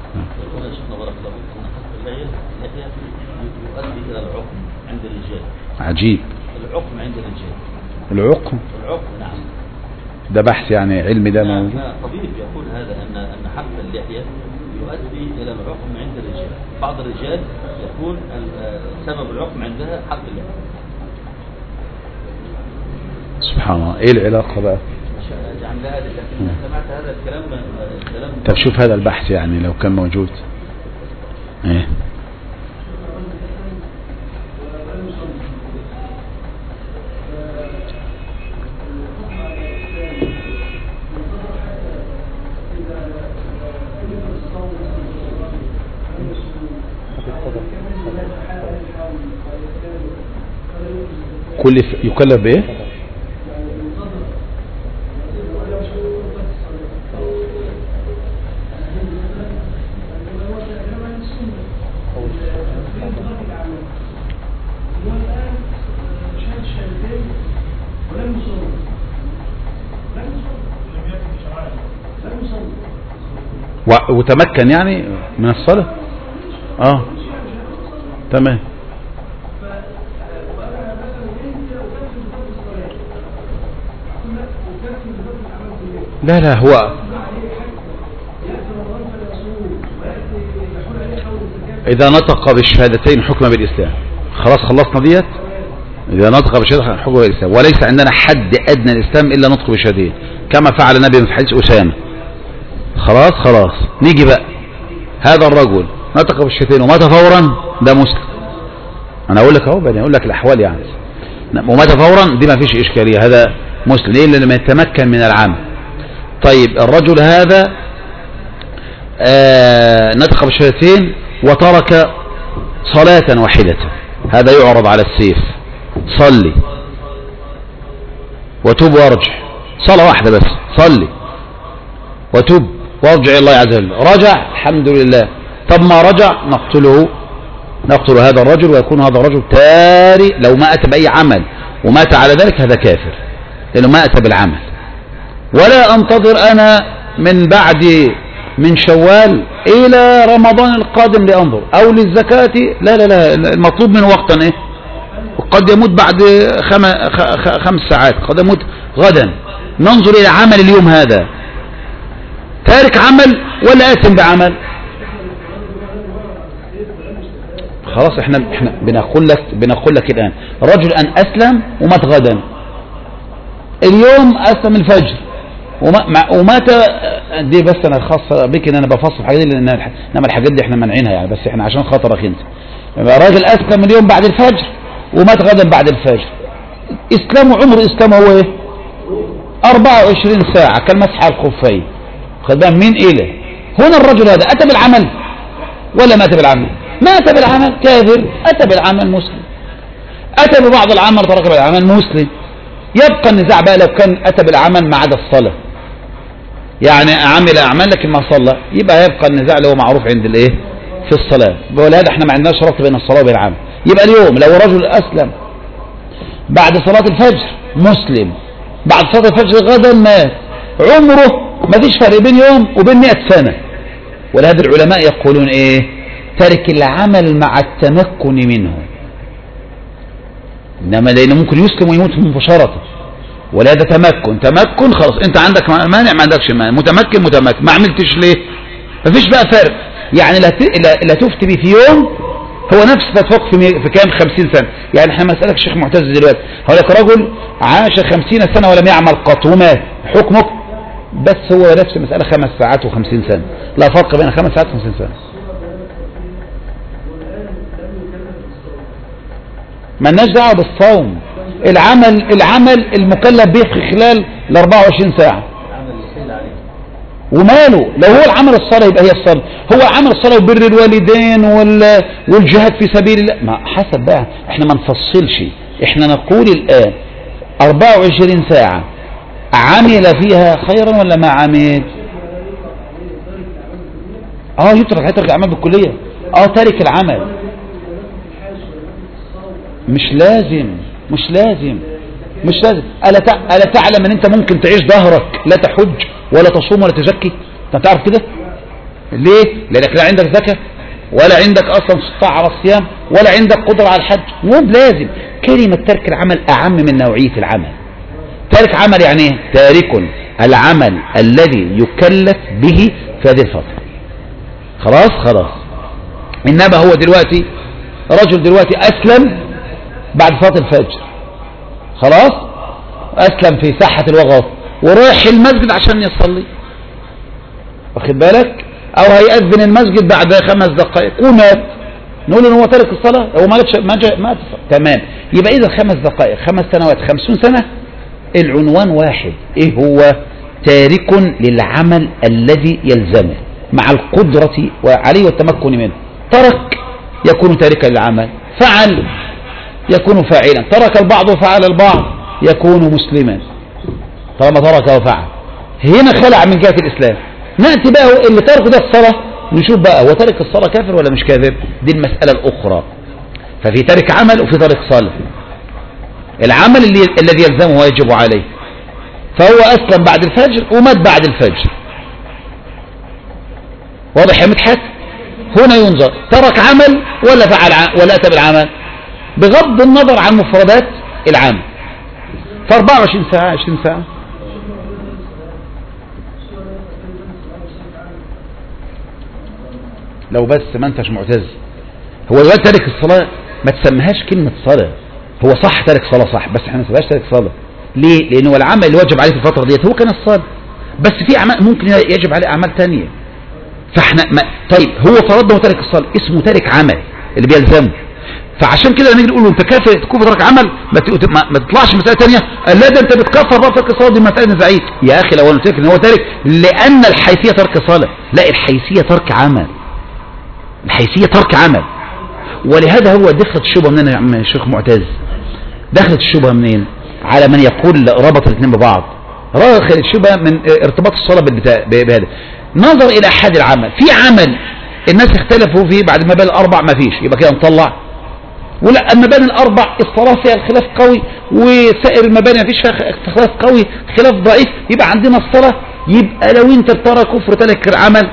عجيب. العقم عند الرجال. العقم العقم نعم. ده بحث يعني علمي ده موجود. طبيب يقول هذا ان ان حلق اللحية يؤدي الى العقم عند الرجال. بعض الرجال يكون سبب العقم عندها حلق اللحية. سبحان الله، ايه العلاقة بقى؟ يعني لا ادري، لكن سمعت هذا الكلام الكلام طب شوف هذا البحث يعني لو كان موجود. ايه كل يكلف بايه؟ وتمكن يعني من الصلاة. اه تمام. لا لا هو إذا نطق بالشهادتين حكم بالإسلام، خلاص خلصنا ديت. إذا نطق بالشهادتين حكم بالإسلام، وليس عندنا حد أدنى الإسلام إلا نطق بالشهادتين كما فعل النبي في حديث أسامة. خلاص خلاص نيجي بقى، هذا الرجل نطق بالشهادتين ومات فورا، ده مسلم. أنا أقول لك أهو، بدي أقول لك الأحوال يعني. ومات فورا دي ما فيش إشكالية، هذا مسلم. ليه؟ لما يتمكن من العمل. طيب الرجل هذا آه نطق بالشهادتين وترك صلاة واحدة، هذا يعرض على السيف. صلي وتوب وارجع، صلاة واحدة بس، صلي وتوب وارجع الى الله عز وجل. رجع الحمد لله. طب ما رجع نقتله، نقتل هذا الرجل ويكون هذا الرجل تاري. لو ما اتى باي عمل ومات على ذلك هذا كافر لانه ما اتى بالعمل. ولا انتظر انا من بعد من شوال الى رمضان القادم لانظر او للزكاة. لا لا لا، المطلوب من وقتا ايه؟ قد يموت بعد خم... خمس ساعات، قد يموت غدا. ننظر الى عمل اليوم هذا تارك عمل ولا آثم بعمل. خلاص احنا احنا بنقول لك بنقول لك الان رجل ان اسلم ومات غدا، اليوم اسلم الفجر ومات. دي بس انا خاصه بك ان انا بفصل الحاجات دي لان انما الحاجات دي احنا مانعينها يعني، بس احنا عشان خاطرك انت. راجل اسلم اليوم بعد الفجر ومات غدا بعد الفجر، اسلامه عمر اسلامه هو ايه؟ أربعة وعشرين ساعة كالمسح على الخفين. خد بالك مين إله؟ هنا الرجل هذا أتى بالعمل ولا ما أتى بالعمل؟ ما أتى بالعمل كافر، أتى بالعمل مسلم. أتى ببعض العمل ترك بالعمل مسلم. يبقى النزاع بقى لو كان أتى بالعمل ما عدا الصلاة، يعني عمل أعمال لكن ما صلى، يبقى يبقى النزاع اللي هو معروف عند الإيه؟ في الصلاة. ولهذا احنا ما عندناش ربط بين الصلاة وبين العمل. يبقى اليوم لو رجل أسلم بعد صلاة الفجر مسلم، بعد صلاة الفجر غدا مات، عمره ما فيش فرق بين يوم وبين مئة سنة. ولهذا العلماء يقولون ايه؟ ترك العمل مع التمكن منه. انما لانه ممكن يسلم ويموت مباشرة، ولهذا تمكن تمكن خلاص انت عندك مانع ما عندكش مانع، متمكن متمكن. ما عملتش ليه؟ ما فيش بقى فرق يعني. لا لا تفتي بي في يوم هو نفس فتفق في في كام خمسين سنة. يعني احنا مسألك الشيخ معتز دلوقتي هقول لك رجل عاش خمسين سنة ولم يعمل قط ومات، حكمك بس هو نفس المسألة خمس ساعات وخمسين سنة، لا فرق بين خمس ساعات وخمسين سنة. ما لناش دعوة بالصوم. العمل العمل المكلف به في خلال ال أربعة وعشرين ساعة وماله. لو هو العمل الصلاة يبقى هي الصلاة، هو عمل الصلاة وبر الوالدين والجهاد في سبيل الله، ما حسب بقى احنا ما نفصلش. احنا نقول الآن أربعة وعشرين ساعة عمل فيها خيرا ولا ما عمل؟ اه يترك يترك الأعمال بالكلية. اه تارك العمل مش لازم مش لازم مش لازم. ألا ألا تعلم ان انت ممكن تعيش ظهرك لا تحج ولا تصوم ولا تزكي؟ انت تعرف كده؟ ليه؟ لانك لا عندك زكاة ولا عندك اصلا استطاعة على الصيام ولا عندك قدرة على الحج. مو لازم. كلمة ترك العمل اعم من نوعية العمل. تارك عمل يعني ايه؟ تارك العمل الذي يكلف به في هذه الفترة. خلاص خلاص. انما هو دلوقتي رجل دلوقتي اسلم بعد صلاة الفجر، خلاص اسلم في ساحة الوغاط ورايح المسجد عشان يصلي، واخد بالك؟ او هيأذن المسجد بعد خمس دقائق ومات، نقول ان هو ترك الصلاة؟ هو ما جاتش ما جاء مات. تمام. يبقى اذا خمس دقائق خمس سنوات خمسون سنة العنوان واحد، ايه هو؟ تارك للعمل الذي يلزمه مع القدرة عليه والتمكن منه. ترك يكون تاركا للعمل، فعل يكون فاعلا، ترك البعض وفعل البعض يكون مسلما طالما ترك وفعل. هنا خلع من جهة الإسلام. نأتي بقى اللي ترك ده الصلاة، نشوف بقى هو تارك الصلاة كافر ولا مش كافر. دي المسألة الأخرى. ففي تارك عمل وفي تارك صلاة. العمل اللي الذي يلزمه ويجب عليه، فهو أسلم بعد الفجر ومات بعد الفجر، واضح يا مدحت؟ هنا ينظر ترك عمل ولا فعل ولا أتى بالعمل بغض النظر عن مفردات العمل. في أربعة وعشرين ساعة عشرين ساعة لو بس ما انتش معتز. هو دلوقتي تارك الصلاة ما تسميهاش كلمة صلاة. هو صح تارك صلاة صح، بس احنا ما نسميهاش تارك صلاة. ليه؟ لأنه العمل اللي واجب عليه في الفترة ديت هو كان الصلاة، بس في أعمال ممكن يجب عليه أعمال تانية. فاحنا ما طيب هو فرضنا تارك الصلاة اسمه تارك عمل اللي بيلزمه. فعشان كده لما نيجي نقول له انت كافر تكون ترك عمل ما, ما تطلعش مسألة تانية لا ده انت بتكفر بقى ترك الصلاة، دي مسألة نزاعية. يا اخي لو قلت لك ان هو تارك لان الحيثية ترك صلاة، لا الحيثية ترك عمل، الحيثية ترك عمل. ولهذا هو دخلت الشبهة منين يا عم الشيخ معتز؟ دخلت الشبهة منين؟ على من يقول ربط الاثنين ببعض. دخلت الشبهة من ارتباط الصلاة بهذا. نظر إلى أحد العمل. في عمل الناس اختلفوا فيه بعد ما بين الأربع ما فيش، يبقى كده نطلع. ولا المباني الأربع الصلاة فيها الخلاف قوي، وسائر المباني ما فيش فيها خلاف قوي، خلاف ضعيف، يبقى عندنا الصلاة. يبقى لو انت ترى كفر ترك العمل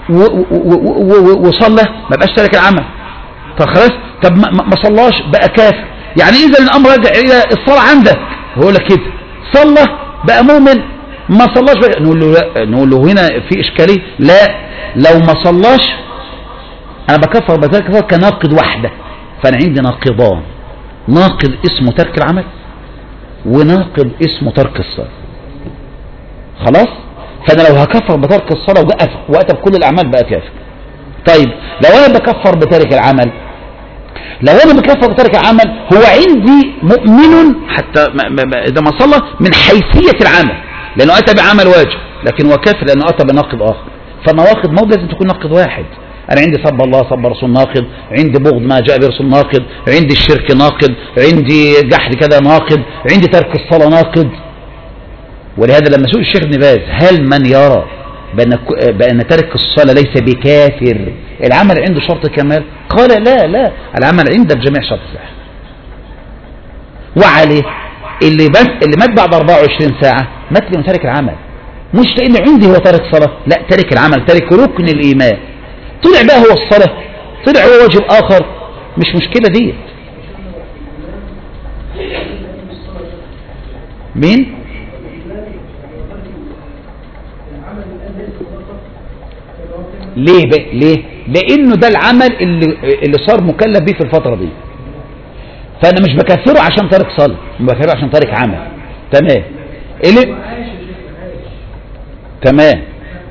وصلى ما بقاش ترك العمل. طب خلاص، طب ما صلاش بقى كافر. يعني إذا الأمر رجع إلى الصلاة عندك، هو لك كده صلى بقى مؤمن، ما صلاش بقى نقول له لا، نقول له هنا في إشكالية. لا، لو ما صلاش أنا بكفر بذلك كناقض واحدة. فأنا عندي ناقضان، ناقض اسمه ترك العمل وناقض اسمه ترك الصلاة. خلاص، فأنا لو هكفر بترك الصلاة وقف وقت بكل الأعمال بقى كافر. طيب لو أنا بكفر بترك العمل، لو أنا بكفر بترك العمل هو عندي مؤمن حتى إذا ما صلى من حيثية العمل، لأنه أتى بعمل واجب، لكن هو كافر لأنه أتى بناقض آخر. فالنواقض ما لازم تكون ناقض واحد. أنا عندي سب الله سب رسول ناقض، عندي بغض ما جاء برسول ناقض، عندي الشرك ناقض، عندي جحد كذا ناقض، عندي ترك الصلاة ناقض. ولهذا لما سئل الشيخ ابن باز هل من يرى بأن, بأن ترك الصلاة ليس بكافر العمل عنده شرط كمال؟ قال لا لا، العمل عند الجميع شرط صحيح. وعليه اللي بس اللي مات بعد أربعة وعشرين ساعة مات لأنه ترك العمل، مش لأن عندي هو ترك صلاة، لا، ترك العمل، ترك ركن الإيمان. طلع بقى هو الصلاة، طلع هو واجب آخر، مش مشكلة دي. مين؟ ليه بقى؟ ليه؟ لأنه ده العمل اللي, اللي صار مكلف بيه في الفترة دي. فأنا مش بكفره عشان ترك صلاة، بكفره عشان ترك عمل. تمام. اللي تمام.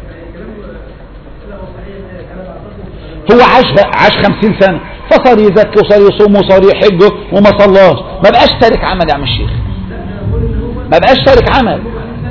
هو عاش بقى، عاش خمسين سنة، فصار يزكي وصار يصوم وصار يحج وما صلاش، ما بقاش تارك عمل يا عم الشيخ، ما بقاش تارك عمل.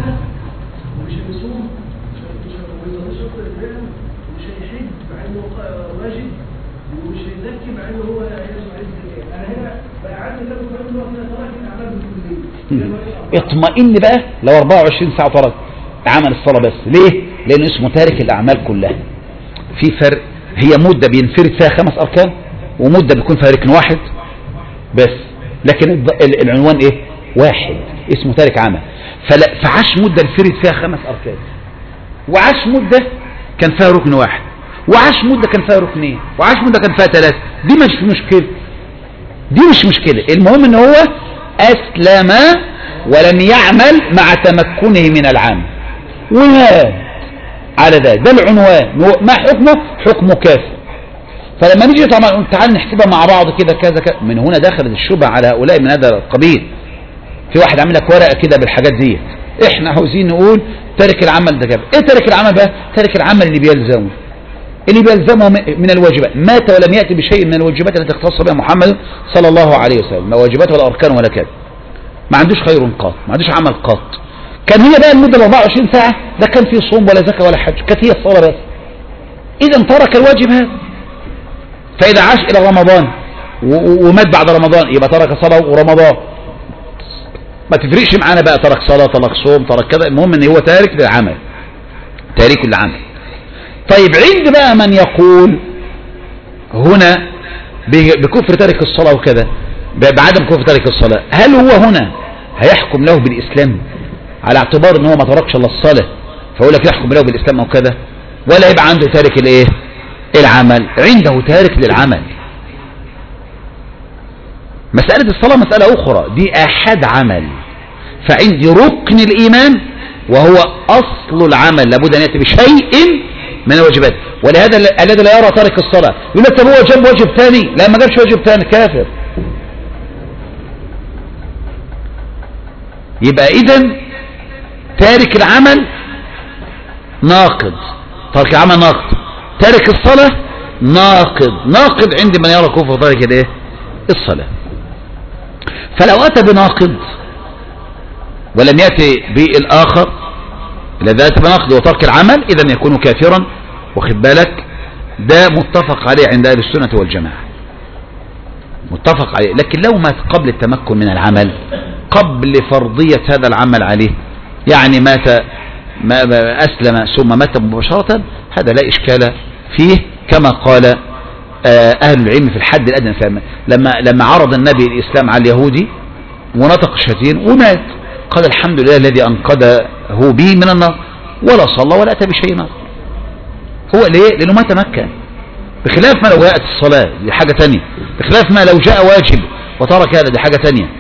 اطمئن بقى لو أربعة وعشرين ساعة ترك عمل الصلاة بس. ليه؟ لأنه اسمه تارك الأعمال كلها. في فرق، هي مدة بينفرد فيها خمس أركان ومدة بيكون فيها ركن واحد بس، لكن العنوان ايه؟ واحد، اسمه تارك عمل. فعاش مدة انفرد فيها خمس أركان، وعاش مدة كان فيها ركن واحد، وعاش مدة كان فيها ركنين، وعاش مدة كان فيها ثلاثة. دي مش مشكلة، دي مش مشكلة. المهم ان هو أسلم ولم يعمل مع تمكنه من العمل، وهذا على ذلك ده العنوان. ما حكمه؟ حكمه كافر. فلما نيجي طبعا تعال نحسبها مع بعض كده كذا كذا، من هنا دخلت الشبهة على هؤلاء من هذا القبيل. في واحد عامل لك ورقة كده بالحاجات دي، احنا عاوزين نقول ترك العمل ده كافر. ايه ترك العمل بقى؟ ترك العمل اللي بيلزمه اللي بيلزمه من الواجبات، مات ولم يأتي بشيء من الواجبات التي اختص بها محمد صلى الله عليه وسلم، لا واجبات ولا أركان ولا كذا، ما عندوش خير قط، ما عندوش عمل قط. كان هي بقى المدة أربعة وعشرين ساعة ده كان فيه صوم ولا زكاة ولا حج، كانت هي الصلاة بس. إذا ترك الواجب هذا. فإذا عاش إلى رمضان ومات بعد رمضان يبقى ترك صلاة ورمضان، ما تفرقش معانا بقى ترك صلاة ترك صوم ترك كذا، المهم ان هو تارك للعمل، تارك للعمل. طيب عند بقى من يقول هنا بكفر تارك الصلاة وكذا، بعدم كفر تارك الصلاة، هل هو هنا هيحكم له بالإسلام على اعتبار ان هو ما تركش الا الصلاة فأقول لك يحكم له بالإسلام او كذا، ولا يبقى عنده تارك الايه العمل؟ عنده تارك للعمل. مسألة الصلاة مسألة أخرى، دي أحد عمل، فعندي ركن الإيمان وهو أصل العمل، لابد أن يأتي بشيء من الواجبات. ولهذا الذي لا يرى تارك الصلاة يقول لك طب هو جاب واجب ثاني، لا ما جابش واجب ثاني، كافر. يبقى إذن تارك العمل ناقض، ترك العمل ناقض، تارك الصلاة ناقض، ناقض عند من يرى كفر تارك الايه الصلاة. فلو أتى بناقض ولم يأتي بالآخر الذي أتى بناقض وترك العمل إذن يكون كافرا، واخد بالك؟ ده متفق عليه عند أهل السنة والجماعة، متفق عليه. لكن لو مات قبل التمكن من العمل، قبل فرضية هذا العمل عليه، يعني مات ما أسلم ثم مات مباشرة هذا لا إشكال فيه، كما قال أهل العلم في الحد الأدنى. لما لما عرض النبي الإسلام على اليهودي ونطق الشهادتين ومات، قال الحمد لله الذي أنقذه بي من النار، ولا صلى ولا أتى بشيء نار. هو ليه؟ لأنه ما تمكن، بخلاف ما لو جاءت الصلاة دي حاجة تانية، بخلاف ما لو جاء واجب وترك هذا دي حاجة تانية.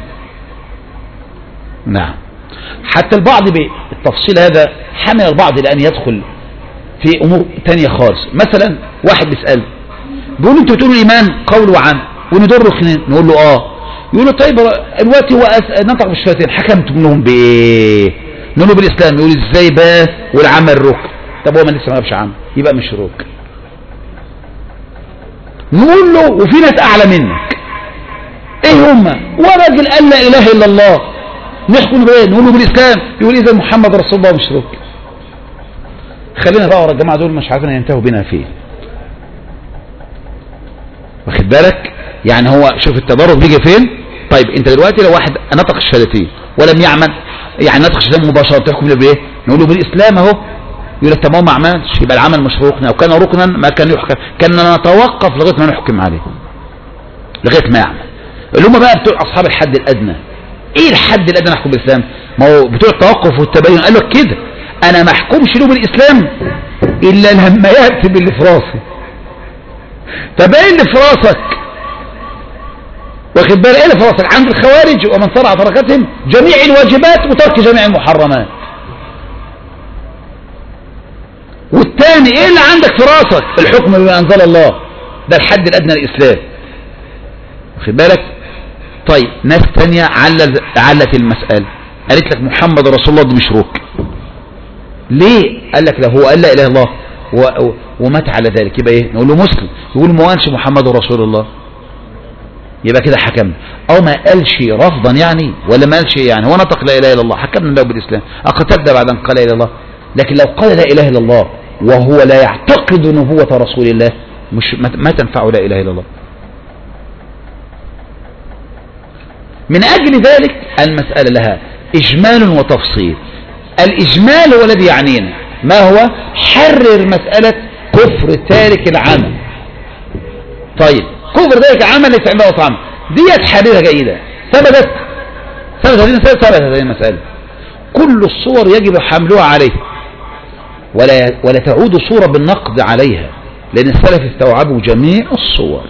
نعم. حتى البعض بالتفصيل هذا حمل البعض لأن يدخل في أمور تانية خالص. مثلا واحد بيسأل بيقول انتوا بتقولوا الإيمان قول وعمل وندر ركنين، نقول له اه، يقول له طيب الوقت هو نطق بالشهادتين حكمتم لهم بايه؟ نقول له بالإسلام. يقول ازاي بقى والعمل ركن؟ طب هو ما لسه ما جابش عمل يبقى مش ركن. نقول له وفي ناس أعلى منك ايه هم؟ وراجل قال لا إله إلا الله نحكم بايه؟ نقول له بالإسلام. يقول إذا محمد رسول الله مش ركن. خلينا بقى ورا الجماعة دول مش عارفين ينتهوا بنا فين، واخد بالك؟ يعني هو شوف التبرد بيجي فين. طيب انت دلوقتي لو واحد نطق الشهادتين ولم يعمل، يعني نطق الشهادتين مباشرة تحكم له بايه؟ نقول له بالإسلام اهو. يقول لك طب هو ما عملش يبقى العمل مش ركن، او كان ركنا ما كان يحكم، كان نتوقف لغايه ما نحكم عليه لغايه ما يعمل. اللي هم بقى بتوع اصحاب الحد الادنى. ايه الحد الادنى نحكم بالاسلام؟ ما هو بتوع التوقف والتبين قال لك كده انا ما احكمش له بالاسلام الا لما ياتي باللي في راسي. طب ايه اللي في راسك؟ واخد بالك ايه اللي في راسك؟ عند الخوارج ومن صرع تركتهم جميع الواجبات وترك جميع المحرمات. والتاني ايه اللي عندك في راسك؟ الحكم بما انزل الله، ده الحد الادنى للاسلام. واخد بالك؟ طيب ناس تانية علت علت المسألة، قالت لك محمد رسول الله دي مش ركن. ليه؟ قال لك لا هو قال لا اله الا الله و... ومات على ذلك يبقى ايه؟ نقول له مسلم. يقول ما قالش محمد رسول الله يبقى كده حكمنا. او ما قالش رفضا يعني، ولا ما قالش يعني هو نطق لا اله الا الله حكمنا له بالاسلام. اقتد بعد ان قال لا اله الا الله. لكن لو قال لا اله الا الله وهو لا يعتقد نبوة رسول الله مش ما تنفعه لا اله الا الله. من اجل ذلك المسألة لها اجمال وتفصيل. الاجمال هو الذي يعنينا، ما هو؟ حرر مسألة كفر تارك العمل. طيب كفر تارك العمل ليس عنده طعم ديت حريرها جيدة، ثبتت ثبتت هذه المسألة ثبتت هذه المسألة. كل الصور يجب حملها عليه ولا ولا تعود صورة بالنقد عليها، لأن السلف استوعبوا جميع الصور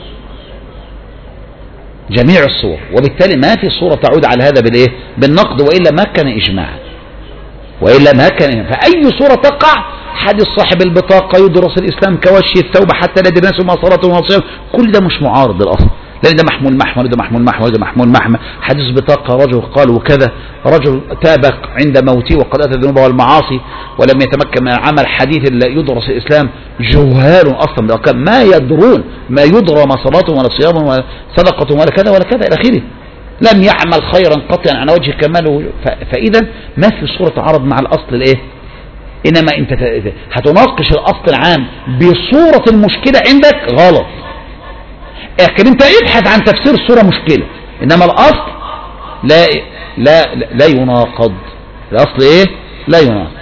جميع الصور، وبالتالي ما في صورة تعود على هذا بالايه؟ بالنقد، وإلا ما كان إجماعا، وإلا ما كان. فأي صورة تقع حديث صاحب البطاقة يدرس الإسلام كوشي الثوبة حتى لا يدري الناس ما صلاته وما صيامه، كل ده مش معارض بالأصل، لأن ده محمول محمل وده محمول محمل وده محمول محمل. حديث بطاقة رجل قال وكذا، رجل تاب عند موته وقد أتى الذنوب والمعاصي ولم يتمكن من العمل. حديث يدرس الإسلام جهال أصلا ما يدرون ما يدرى ما صلاته ولا صيامه ولا صدقته ولا كذا ولا كذا إلى آخره، لم يعمل خيرا قط على وجه كماله. فإذا ما في صورة تعارض مع الأصل الإيه؟ إنما أنت هتناقش الأصل العام بصورة المشكلة عندك غلط، لكن أنت ابحث عن تفسير الصورة مشكلة، إنما الأصل لا لا لا يناقض. الأصل إيه؟ لا يناقض.